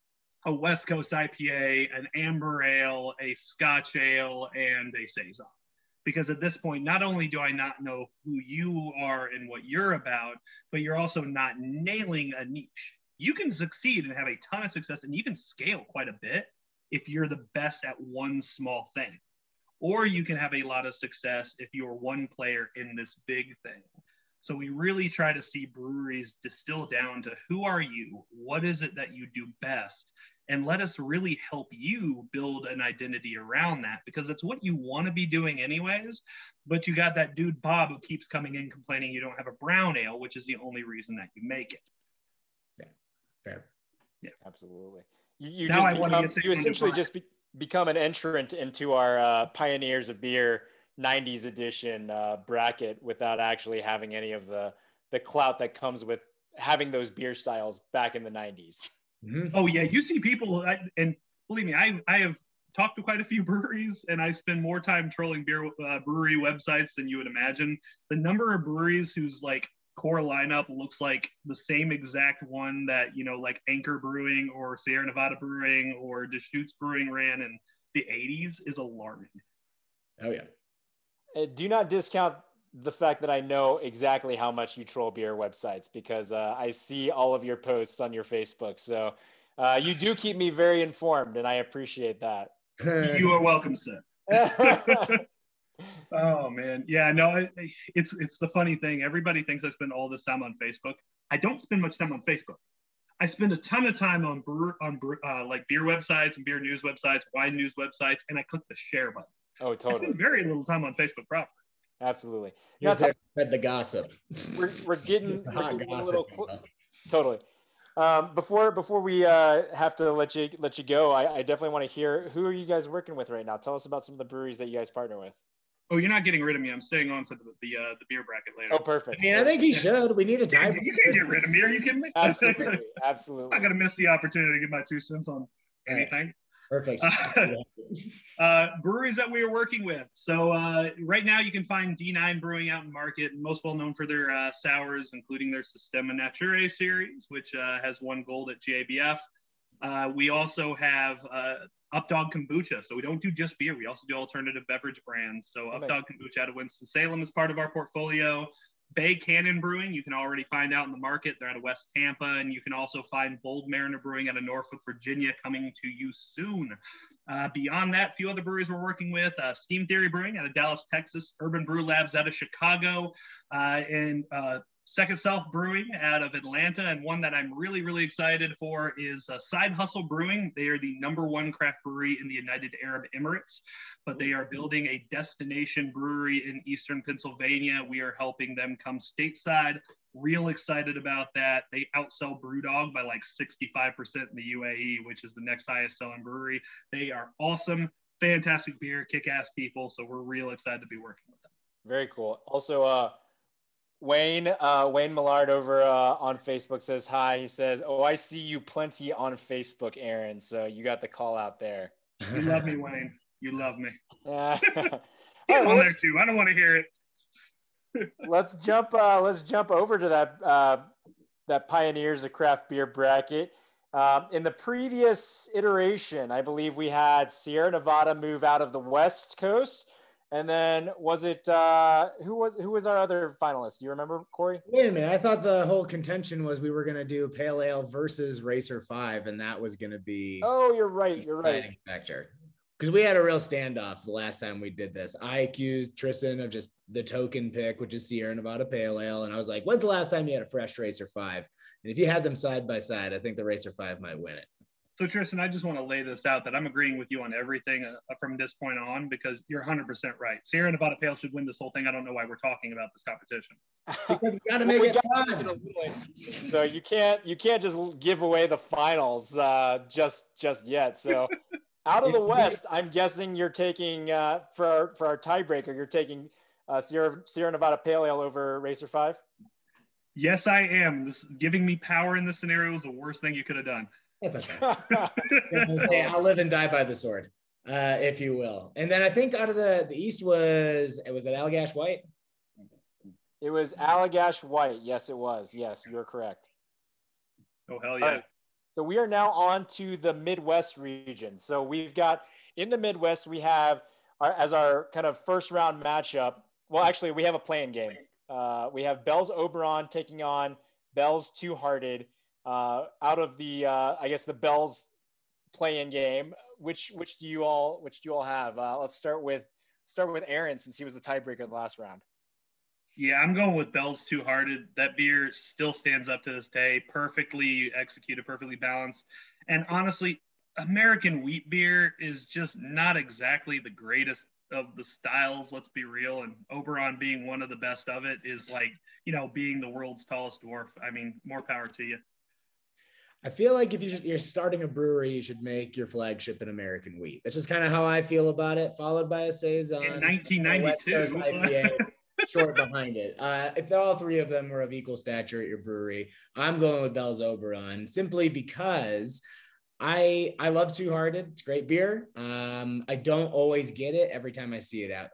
a West Coast IPA, an amber ale, a Scotch ale, and a saison. Because at this point, not only do I not know who you are and what you're about, but you're also not nailing a niche. You can succeed and have a ton of success, and you can scale quite a bit if you're the best at one small thing. Or you can have a lot of success if you're one player in this big thing. So we really try to see breweries distill down to who are you, what is it that you do best, and let us really help you build an identity around that, because it's what you want to be doing anyways. But you got that dude Bob who keeps coming in complaining you don't have a brown ale, which is the only reason that you make it. Yeah, fair. Yeah, absolutely. You essentially just become an entrant into our Pioneers of Beer 90s edition bracket without actually having any of the clout that comes with having those beer styles back in the 90s. Mm-hmm. Oh yeah, you see people, and believe me, I have talked to quite a few breweries, and I spend more time trolling brewery websites than you would imagine. The number of breweries whose like core lineup looks like the same exact one that, you know, like Anchor Brewing or Sierra Nevada Brewing or Deschutes Brewing ran in the 80s is alarming. Oh yeah. Do not discount the fact that I know exactly how much you troll beer websites, because I see all of your posts on your Facebook. So you do keep me very informed, and I appreciate that. You are welcome, sir. Oh man. Yeah, no, it's the funny thing. Everybody thinks I spend all this time on Facebook. I don't spend much time on Facebook. I spend a ton of time on like beer websites and beer news websites, wine news websites, and I click the share button. Oh, totally. I spend very little time on Facebook proper. Absolutely. Now, spread the gossip. We're getting a little totally. Before we have to let you go, I definitely want to hear, who are you guys working with right now? Tell us about some of the breweries that you guys partner with. Oh, you're not getting rid of me. I'm staying on for the beer bracket later. Oh, perfect. I mean, I think he should. We need a time. You can't get rid of me. Are you kidding me? Absolutely. Absolutely. I'm not going to miss the opportunity to get my 2 cents on anything. Perfect. Breweries that we are working with. So right now you can find D9 Brewing out in market, most well known for their sours, including their Sistema Naturae series, which has won gold at GABF. We also have Updog Kombucha. So we don't do just beer. We also do alternative beverage brands. So Updog Kombucha out of Winston-Salem is part of our portfolio. Bay Cannon Brewing, you can already find out in the market. They're out of West Tampa. And you can also find Bold Mariner Brewing out of Norfolk, Virginia, coming to you soon. Beyond that, a few other breweries we're working with. Steam Theory Brewing out of Dallas, Texas. Urban Brew Labs out of Chicago. And Second Self Brewing out of Atlanta, and one that I'm really, really excited for is Side Hustle Brewing. They are the #1 craft brewery in the United Arab Emirates, but they are building a destination brewery in Eastern Pennsylvania. We are helping them come stateside. Real excited about that. They outsell Brewdog by like 65% in the UAE, which is the next highest selling brewery. They are awesome, fantastic beer, kick-ass people, so we're real excited to be working with them. Very cool. Also, Wayne Millard over on Facebook says hi. He says, "Oh, I see you plenty on Facebook, Aaron." So you got the call out there. You love me, Wayne. You love me. He's right, on there too. I don't want to hear it. Let's jump over to that Pioneers of Craft Beer bracket. In the previous iteration, I believe we had Sierra Nevada move out of the West Coast. And then was it who was our other finalist? Do you remember, Corey? Wait a minute. I thought the whole contention was we were going to do Pale Ale versus Racer 5, and that was going to be. Oh, you're right. You're right. Factor. Because we had a real standoff the last time we did this. I accused Tristan of just the token pick, which is Sierra Nevada Pale Ale, and I was like, "When's the last time you had a fresh Racer 5?" And if you had them side by side, I think the Racer 5 might win it. So Tristan, I just want to lay this out that I'm agreeing with you on everything from this point on, because you're 100% right. Sierra Nevada Pale should win this whole thing. I don't know why we're talking about this competition. Because we got to make it fun. So you can't just give away the finals just yet. So out of the West, I'm guessing you're taking for our tiebreaker, you're taking Sierra Nevada Pale Ale over Racer 5. Yes, I am. This giving me power in this scenario is the worst thing you could have done. That's okay. I'll live and die by the sword, if you will. And then I think out of the East was it Allagash White? It was Allagash White. Yes, it was. Yes, you're correct. Oh, hell yeah. Right. So we are now on to the Midwest region. So we've got in the Midwest, we have as our kind of first round matchup. Well, actually, we have a play-in game. We have Bell's Oberon taking on Bell's Two Hearted out of the, I guess, the Bell's play-in game. Which do you all have? Let's start with Aaron, since he was the tiebreaker the last round. Yeah, I'm going with Bell's Two Hearted. That beer still stands up to this day. Perfectly executed, perfectly balanced. And honestly, American wheat beer is just not exactly the greatest of the styles. Let's be real. And Oberon being one of the best of it is like, being the world's tallest dwarf. I mean, more power to you. I feel like if you're starting a brewery, you should make your flagship an American wheat. That's just kind of how I feel about it. Followed by a Saison. In 1992. Short behind it. If all three of them were of equal stature at your brewery, I'm going with Bell's Oberon simply because I love Two Hearted. It's great beer. I don't always get it every time I see it out.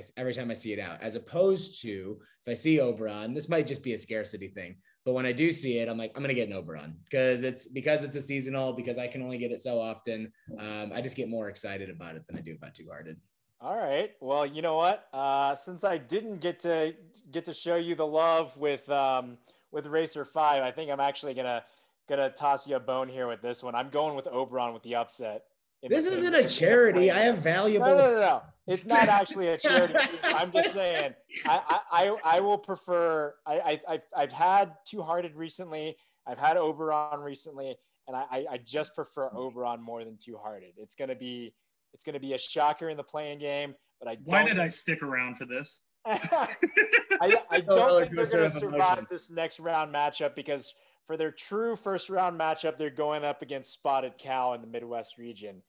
As opposed to if I see Oberon, this might just be a scarcity thing. But when I do see it, I'm like, I'm gonna get an Oberon because it's a seasonal, because I can only get it so often. I just get more excited about it than I do about Two Hearted. All right. Well, you know what? Since I didn't get to show you the love with Racer 5, I think I'm actually gonna toss you a bone here with this one. I'm going with Oberon with the upset. This isn't a charity. I have valuable. No. It's not actually a charity. I'm just saying. I will prefer. I've had Two Hearted recently. I've had Oberon recently, and I just prefer Oberon more than Two Hearted. It's gonna be a shocker in the play-in game, but Why did I stick around for this? I don't think they're going to survive this next round matchup, because for their true first round matchup, they're going up against Spotted Cow in the Midwest region.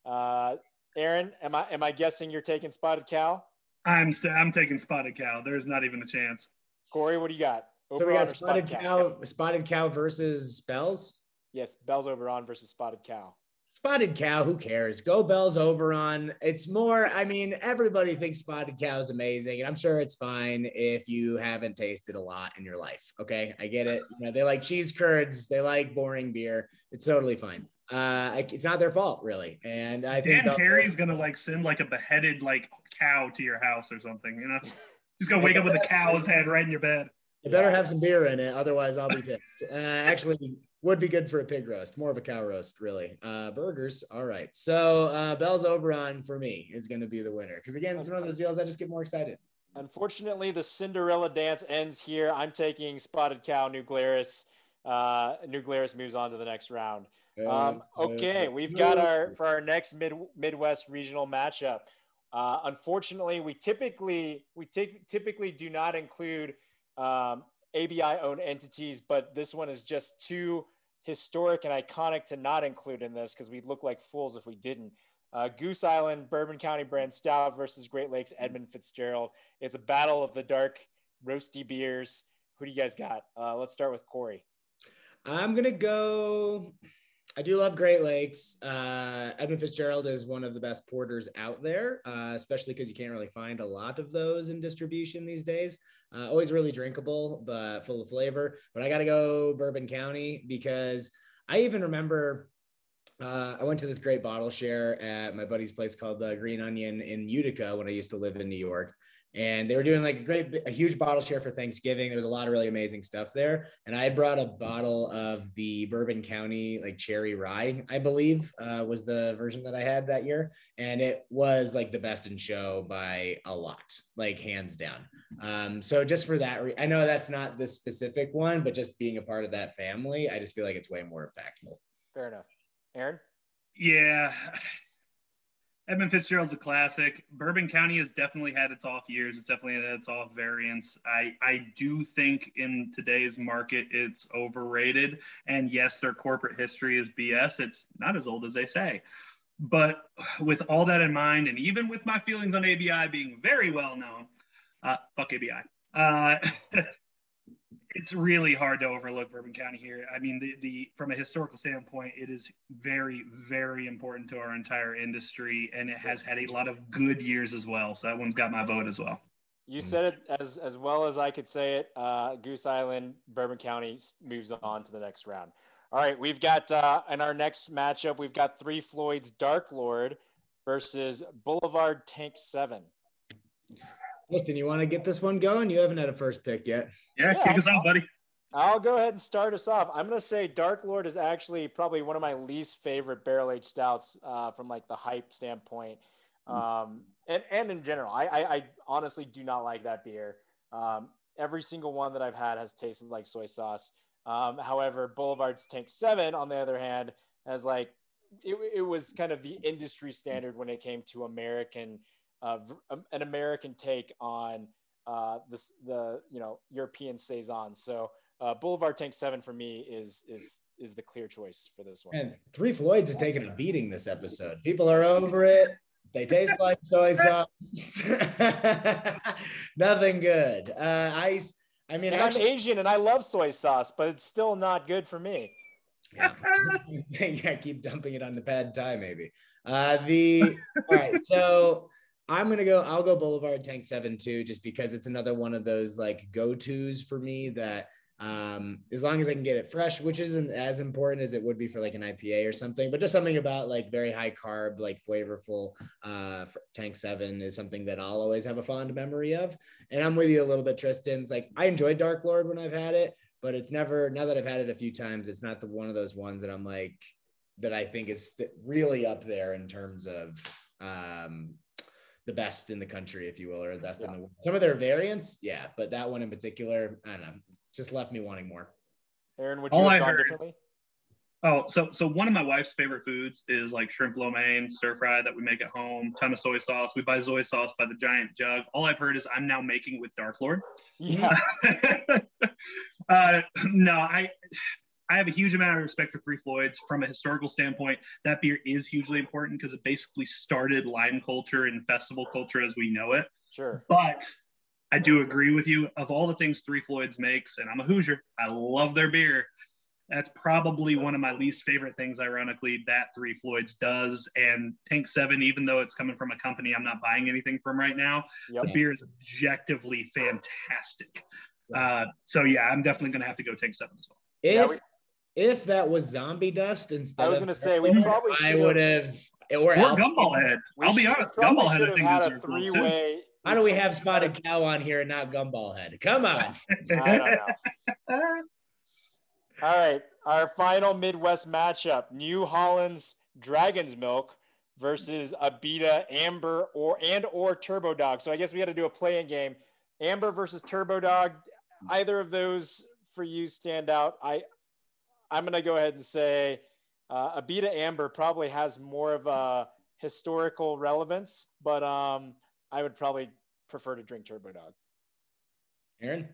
Aaron, am I guessing you're taking Spotted Cow? I'm taking Spotted Cow. There's not even a chance. Corey, what do you got? So we got Spotted Cow versus Bell's? Yes, Bell's Oberon versus Spotted Cow. Spotted Cow, who cares? Go Bell's Oberon. It's more, everybody thinks Spotted Cow is amazing, and I'm sure it's fine if you haven't tasted a lot in your life. Okay, I get it. They like cheese curds. They like boring beer. It's totally fine. It's not their fault, really. And I think Dan Carey's gonna send a beheaded cow to your house or something. He's gonna wake up with a cow's head right in your bed. You better have some beer in it, otherwise I'll be pissed. Actually, would be good for a pig roast, more of a cow roast, really. Burgers, all right. So Bell's Oberon for me is going to be the winner, because again, it's one of those deals I just get more excited. Unfortunately, the Cinderella dance ends here. I'm taking Spotted Cow. New Glarus moves on to the next round. Okay, we've got our next Midwest regional matchup. Unfortunately, we typically do not include ABI-owned entities, but this one is just too historic and iconic to not include in this, because we'd look like fools if we didn't. Goose Island Bourbon County brand stout versus Great Lakes Edmund Fitzgerald. It's a battle of the dark roasty beers. Who do you guys got? Let's start with Corey. I'm gonna go. I do love Great Lakes. Edmund Fitzgerald is one of the best porters out there, especially because you can't really find a lot of those in distribution these days. Always really drinkable, but full of flavor. But I got to go Bourbon County, because I even remember I went to this great bottle share at my buddy's place called the Green Onion in Utica when I used to live in New York. And they were doing a huge bottle share for Thanksgiving. There was a lot of really amazing stuff there. And I brought a bottle of the Bourbon County, cherry rye, I believe, was the version that I had that year. And it was the best in show by a lot, hands down. So just for that, I know that's not the specific one, but just being a part of that family, I just feel like it's way more impactful. Fair enough. Aaron? Yeah. Edmund Fitzgerald's a classic. Bourbon County has definitely had its off years. It's definitely had its off variants. I do think in today's market, it's overrated. And yes, their corporate history is BS. It's not as old as they say. But with all that in mind, and even with my feelings on ABI being very well known, fuck ABI. It's really hard to overlook Bourbon County here. I mean, from a historical standpoint, it is very, very important to our entire industry, and it has had a lot of good years as well. So that one's got my vote as well. You said it as well as I could say it. Goose Island, Bourbon County moves on to the next round. All right, we've got in our next matchup, we've got Three Floyd's Dark Lord versus Boulevard Tank 7. Justin, you want to get this one going? You haven't had a first pick yet. Yeah, kick us out, buddy. I'll go ahead and start us off. I'm going to say Dark Lord is actually probably one of my least favorite barrel-aged stouts from like the hype standpoint. And in general, I honestly do not like that beer. Every single one that I've had has tasted like soy sauce. However, Boulevard's Tank 7, on the other hand, has like, it was kind of the industry standard when it came to an American take on the European Saison. So Boulevard Tank 7 for me is the clear choice for this one. And Three Floyds is taking a beating this episode. People are over it. They taste like soy sauce. Nothing good. I'm Asian and I love soy sauce, but it's still not good for me. Yeah, keep dumping it on the pad thai maybe. All right, so I'll go Boulevard Tank 7 too, just because it's another one of those like go-tos for me that as long as I can get it fresh, which isn't as important as it would be for like an IPA or something, but just something about like very high carb, like flavorful Tank 7 is something that I'll always have a fond memory of. And I'm with you a little bit, Tristan. It's like, I enjoyed Dark Lord when I've had it, but it's never, now that I've had it a few times, it's not one of those ones that I'm like, that I think is really up there in terms of the best in the country, if you will, or the best in the world. Some of their variants, yeah, but that one in particular, I don't know, just left me wanting more. Aaron, would you have gone differently? Oh, so one of my wife's favorite foods is like shrimp lo mein, stir fry that we make at home, ton of soy sauce. We buy soy sauce by the giant jug. All I've heard is I'm now making with Dark Lord. Yeah. No, I have a huge amount of respect for Three Floyds. From a historical standpoint, that beer is hugely important because it basically started lime culture and festival culture as we know it. Sure. But I do agree with you. Of all the things Three Floyds makes, and I'm a Hoosier, I love their beer. That's probably one of my least favorite things, ironically, that Three Floyds does. And Tank 7, even though it's coming from a company I'm not buying anything from right now, the beer is objectively fantastic. So yeah, I'm definitely going to have to go Tank 7 as well. If that was Zombie Dust instead, I was going to say we probably should. I would have. Or Gumball Head. I'll be honest, Gumball Head I think deserves a three-way. How do we have Spotted Cow on here and not Gumball Head? Come on. I don't know. All right, our final Midwest matchup: New Holland's Dragon's Milk versus Abita Amber or Turbo Dog. So I guess we got to do a play-in game. Amber versus Turbo Dog. Either of those for you stand out? I'm going to go ahead and say Abita Amber probably has more of a historical relevance, but I would probably prefer to drink Turbo Dog. Aaron?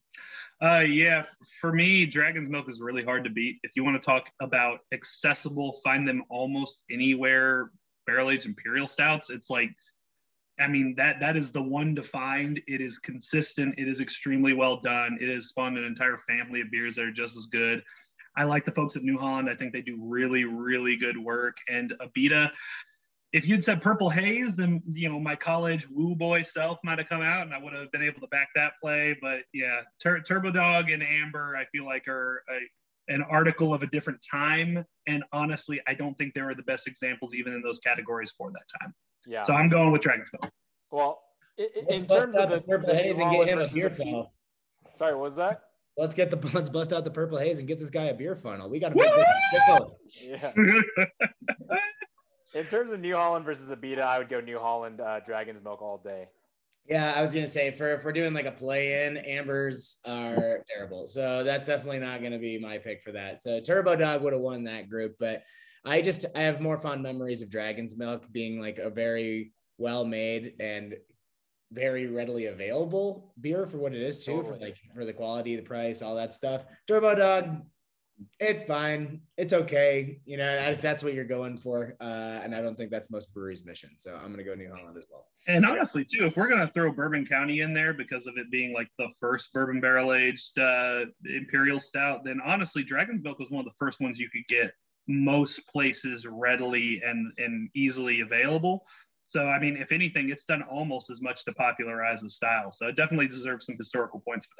Yeah, for me, Dragon's Milk is really hard to beat. If you want to talk about accessible, find them almost anywhere, barrel-aged imperial stouts, it's like, I mean, that is the one to find. It is consistent. It is extremely well done. It has spawned an entire family of beers that are just as good. I like the folks at New Holland. I think they do really, really good work. And Abita, if you'd said Purple Haze, then, my college woo boy self might have come out and I would have been able to back that play. But yeah, Turbo Dog and Amber, I feel like are an article of a different time. And honestly, I don't think they were the best examples even in those categories for that time. Yeah. So I'm going with Dragon's Milk. Well, in terms of the Purple Haze and get him a beer funnel. Sorry, what was that? Let's bust out the Purple Haze and get this guy a beer funnel. We got to make this. Yeah. In terms of New Holland versus Abita, I would go New Holland Dragon's Milk all day. Yeah, I was going to say, if we're doing like a play-in, Ambers are terrible. So that's definitely not going to be my pick for that. So Turbo Dog would have won that group. But I have more fond memories of Dragon's Milk being like a very well-made and very readily available beer for what it is too, totally. for the quality, the price, all that stuff. Turbo Dog, it's fine. It's okay. If that's what you're going for. And I don't think that's most breweries' mission. So I'm going to go New Holland as well. And honestly, too, if we're going to throw Bourbon County in there because of it being like the first bourbon barrel-aged imperial stout, then honestly, Dragon's Milk was one of the first ones you could get most places readily and easily available. So, I mean, if anything, it's done almost as much to popularize the style. So it definitely deserves some historical points for that.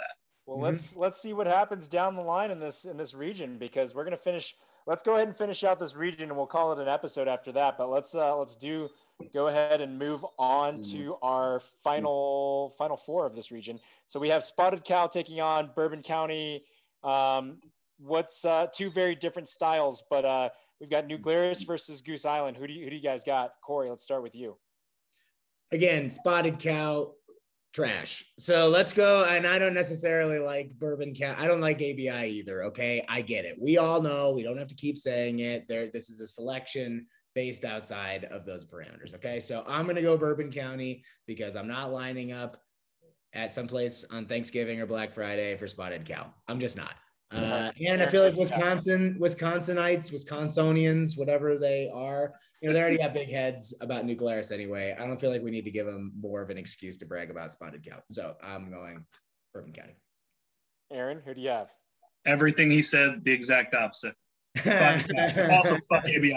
Well, let's see what happens down the line in this region, because we're gonna finish. Let's go ahead and finish out this region, and we'll call it an episode after that. But let's go ahead and move on to our final four of this region. So we have Spotted Cow taking on Bourbon County. What's two very different styles, but we've got New Glarus versus Goose Island. Who do you guys got? Corey, let's start with you. Again, Spotted Cow, trash. So let's go. And I don't necessarily like Bourbon County. I don't like ABI either. Okay. I get it. We all know, we don't have to keep saying it. This is a selection based outside of those parameters. Okay. So I'm going to go Bourbon County because I'm not lining up at some place on Thanksgiving or Black Friday for Spotted Cow. I'm just not. And I feel like Wisconsinites, Wisconsinians, whatever they are, they already have big heads about New Glarus anyway. I don't feel like we need to give them more of an excuse to brag about Spotted Cow. So I'm going Bourbon County. Aaron, who do you have? Everything he said, the exact opposite. Also, fuck ABI.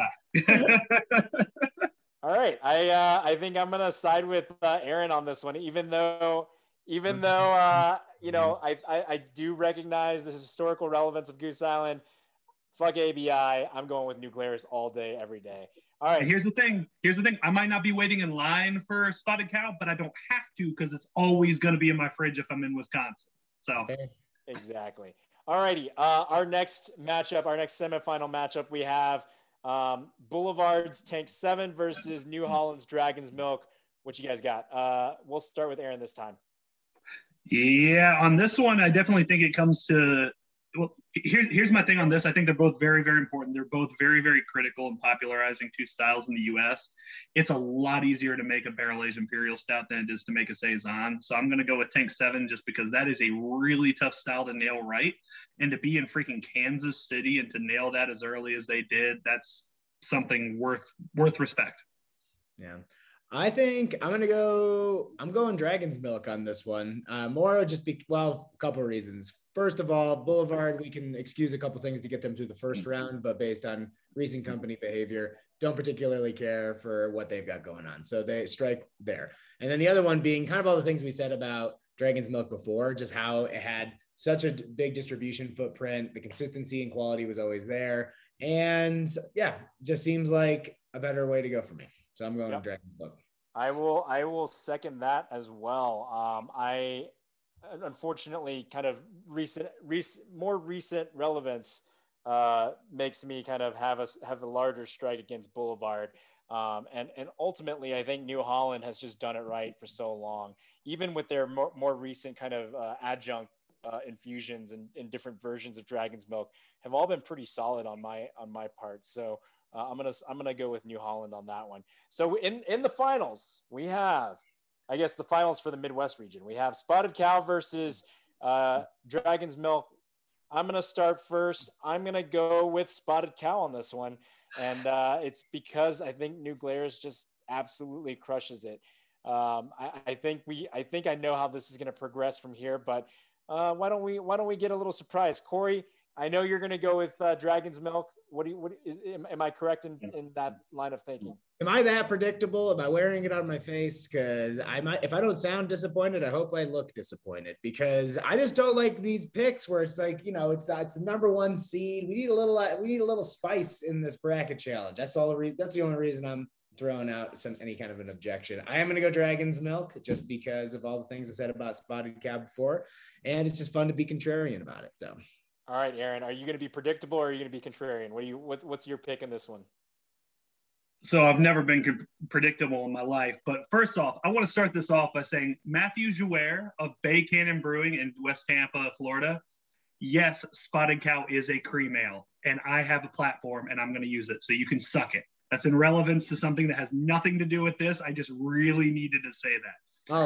All right, I think I'm gonna side with Aaron on this one, even though I do recognize the historical relevance of Goose Island. Fuck ABI. I'm going with New Glarus all day, every day. All right. And here's the thing. I might not be waiting in line for Spotted Cow, but I don't have to because it's always going to be in my fridge if I'm in Wisconsin. So exactly. All righty. Our next semifinal matchup, we have Boulevard's Tank 7 versus New Holland's Dragon's Milk. What you guys got? We'll start with Aaron this time. Yeah, on this one, I definitely think it comes to – well, here's my thing on this. I think they're both very, very important. They're both very, very critical in popularizing two styles in the U.S. It's a lot easier to make a barrel-aged Imperial Stout than it is to make a Saison. So I'm going to go with Tank 7 just because that is a really tough style to nail right. And to be in freaking Kansas City and to nail that as early as they did, that's something worth respect. Yeah. I think I'm going Dragon's Milk on this one. More a couple of reasons. First of all, Boulevard, we can excuse a couple things to get them through the first round, but based on recent company behavior, don't particularly care for what they've got going on. So they strike there. And then the other one being kind of all the things we said about Dragon's Milk before, just how it had such a big distribution footprint. The consistency and quality was always there. And yeah, just seems like a better way to go for me. So I'm going to Dragon's Milk. I will second that as well. I unfortunately kind of more recent relevance makes me kind of have a larger strike against Boulevard. And ultimately, I think New Holland has just done it right for so long, even with their more recent kind of adjunct infusions and different versions of Dragon's Milk have all been pretty solid on my part. So I'm gonna go with New Holland on that one. So in the finals, we have, I guess, the finals for the Midwest region. We have Spotted Cow versus Dragon's Milk. I'm gonna start first. I'm gonna go with Spotted Cow on this one, and it's because I think New Glarus just absolutely crushes it. I think I know how this is gonna progress from here, but why don't we get a little surprise, Corey? I know you're gonna go with Dragon's Milk. Am I correct in that line of thinking? Am I that predictable? Am I wearing it on my face? Because if I don't sound disappointed, I hope I look disappointed, because I just don't like these picks where it's like, it's the number one seed. We need a little spice in this bracket challenge. That's the only reason I'm throwing out any kind of an objection. I am going to go Dragon's Milk just because of all the things I said about Spotted Cow before, and it's just fun to be contrarian about it. So. All right, Aaron, are you going to be predictable or are you going to be contrarian? What's your pick in this one? So I've never been predictable in my life, but first off, I want to start this off by saying Matthew Jouer of Bay Canyon Brewing in West Tampa, Florida. Yes, Spotted Cow is a cream ale, and I have a platform and I'm going to use it. So you can suck it. That's in relevance to something that has nothing to do with this. I just really needed to say that.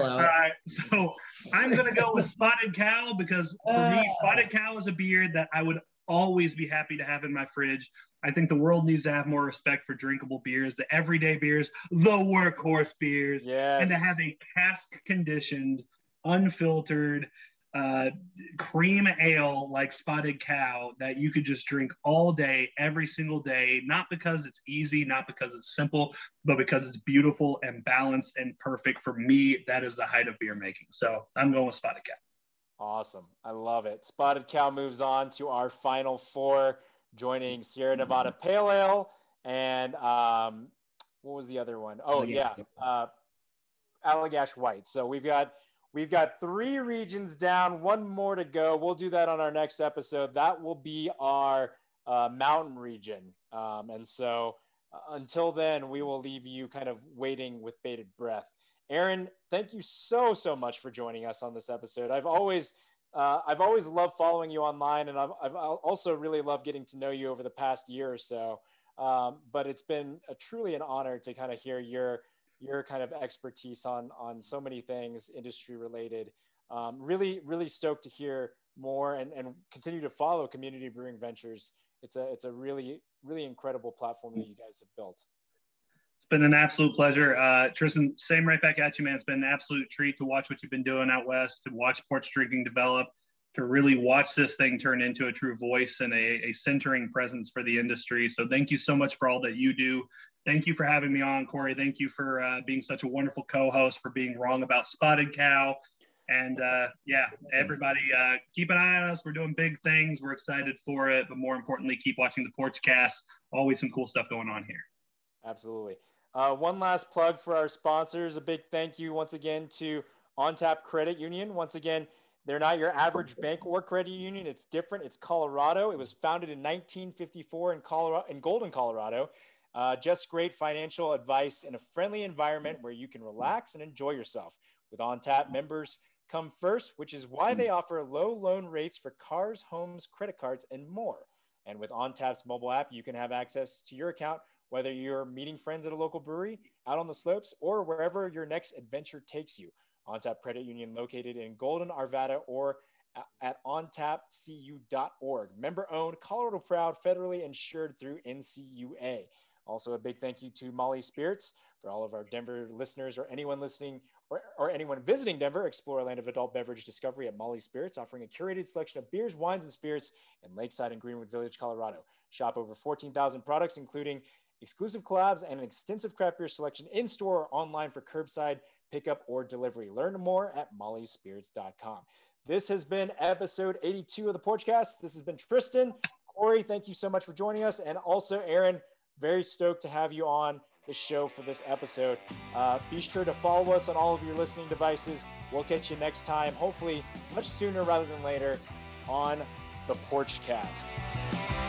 So I'm going to go with Spotted Cow because for me, Spotted Cow is a beer that I would always be happy to have in my fridge. I think the world needs to have more respect for drinkable beers, the everyday beers, the workhorse beers, and to have a cask conditioned, unfiltered cream ale like Spotted Cow that you could just drink all day, every single day, not because it's easy, not because it's simple, but because it's beautiful and balanced and perfect. For me, that is the height of beer making. So I'm going with Spotted Cow. Awesome. I love it. Spotted Cow moves on to our final four, joining Sierra Nevada Pale Ale and what was the other one? Oh, yeah. Allagash White. So we've got 3 regions down, 1 more to go. We'll do that on our next episode. That will be our mountain region. And so until then, we will leave you kind of waiting with bated breath. Aaron, thank you so much for joining us on this episode. I've always loved following you online, and I've also really loved getting to know you over the past year or so. But it's been truly an honor to kind of hear your kind of expertise on so many things industry related. Really stoked to hear more and continue to follow Community Brewing Ventures. It's a really incredible platform that you guys have built. It's been an absolute pleasure. Tristan, same right back at you, man. It's been an absolute treat to watch what you've been doing out west, to watch Porch Drinking develop, to really watch this thing turn into a true voice and a centering presence for the industry. So thank you so much for all that you do. Thank you for having me on, Corey. Thank you for being such a wonderful co-host, for being wrong about Spotted Cow. And everybody, keep an eye on us. We're doing big things. We're excited for it. But more importantly, keep watching the Porchcast. Always some cool stuff going on here. Absolutely. One last plug for our sponsors. A big thank you once again to OnTap Credit Union. Once again, they're not your average bank or credit union. It's different. It's Colorado. It was founded in 1954 in Golden, Colorado. Just great financial advice in a friendly environment where you can relax and enjoy yourself. With OnTap, members come first, which is why they offer low loan rates for cars, homes, credit cards, and more. And with OnTap's mobile app, you can have access to your account whether you're meeting friends at a local brewery, out on the slopes, or wherever your next adventure takes you. OnTap Credit Union located in Golden, Arvada, or at ontapcu.org. Member-owned, Colorado proud, federally insured through NCUA. Also, a big thank you to Molly Spirits. For all of our Denver listeners or anyone listening or anyone visiting Denver, explore a land of adult beverage discovery at Molly Spirits, offering a curated selection of beers, wines, and spirits in Lakeside and Greenwood Village, Colorado. Shop over 14,000 products, including exclusive collabs and an extensive craft beer selection in-store or online for curbside pickup or delivery. Learn more at mollyspirits.com. This has been episode 82 of the Porchcast. This has been Tristan. Corey, thank you so much for joining us. And also, Aaron, very stoked to have you on the show for this episode. Be sure to follow us on all of your listening devices. We'll catch you next time, hopefully much sooner rather than later, on the Porchcast.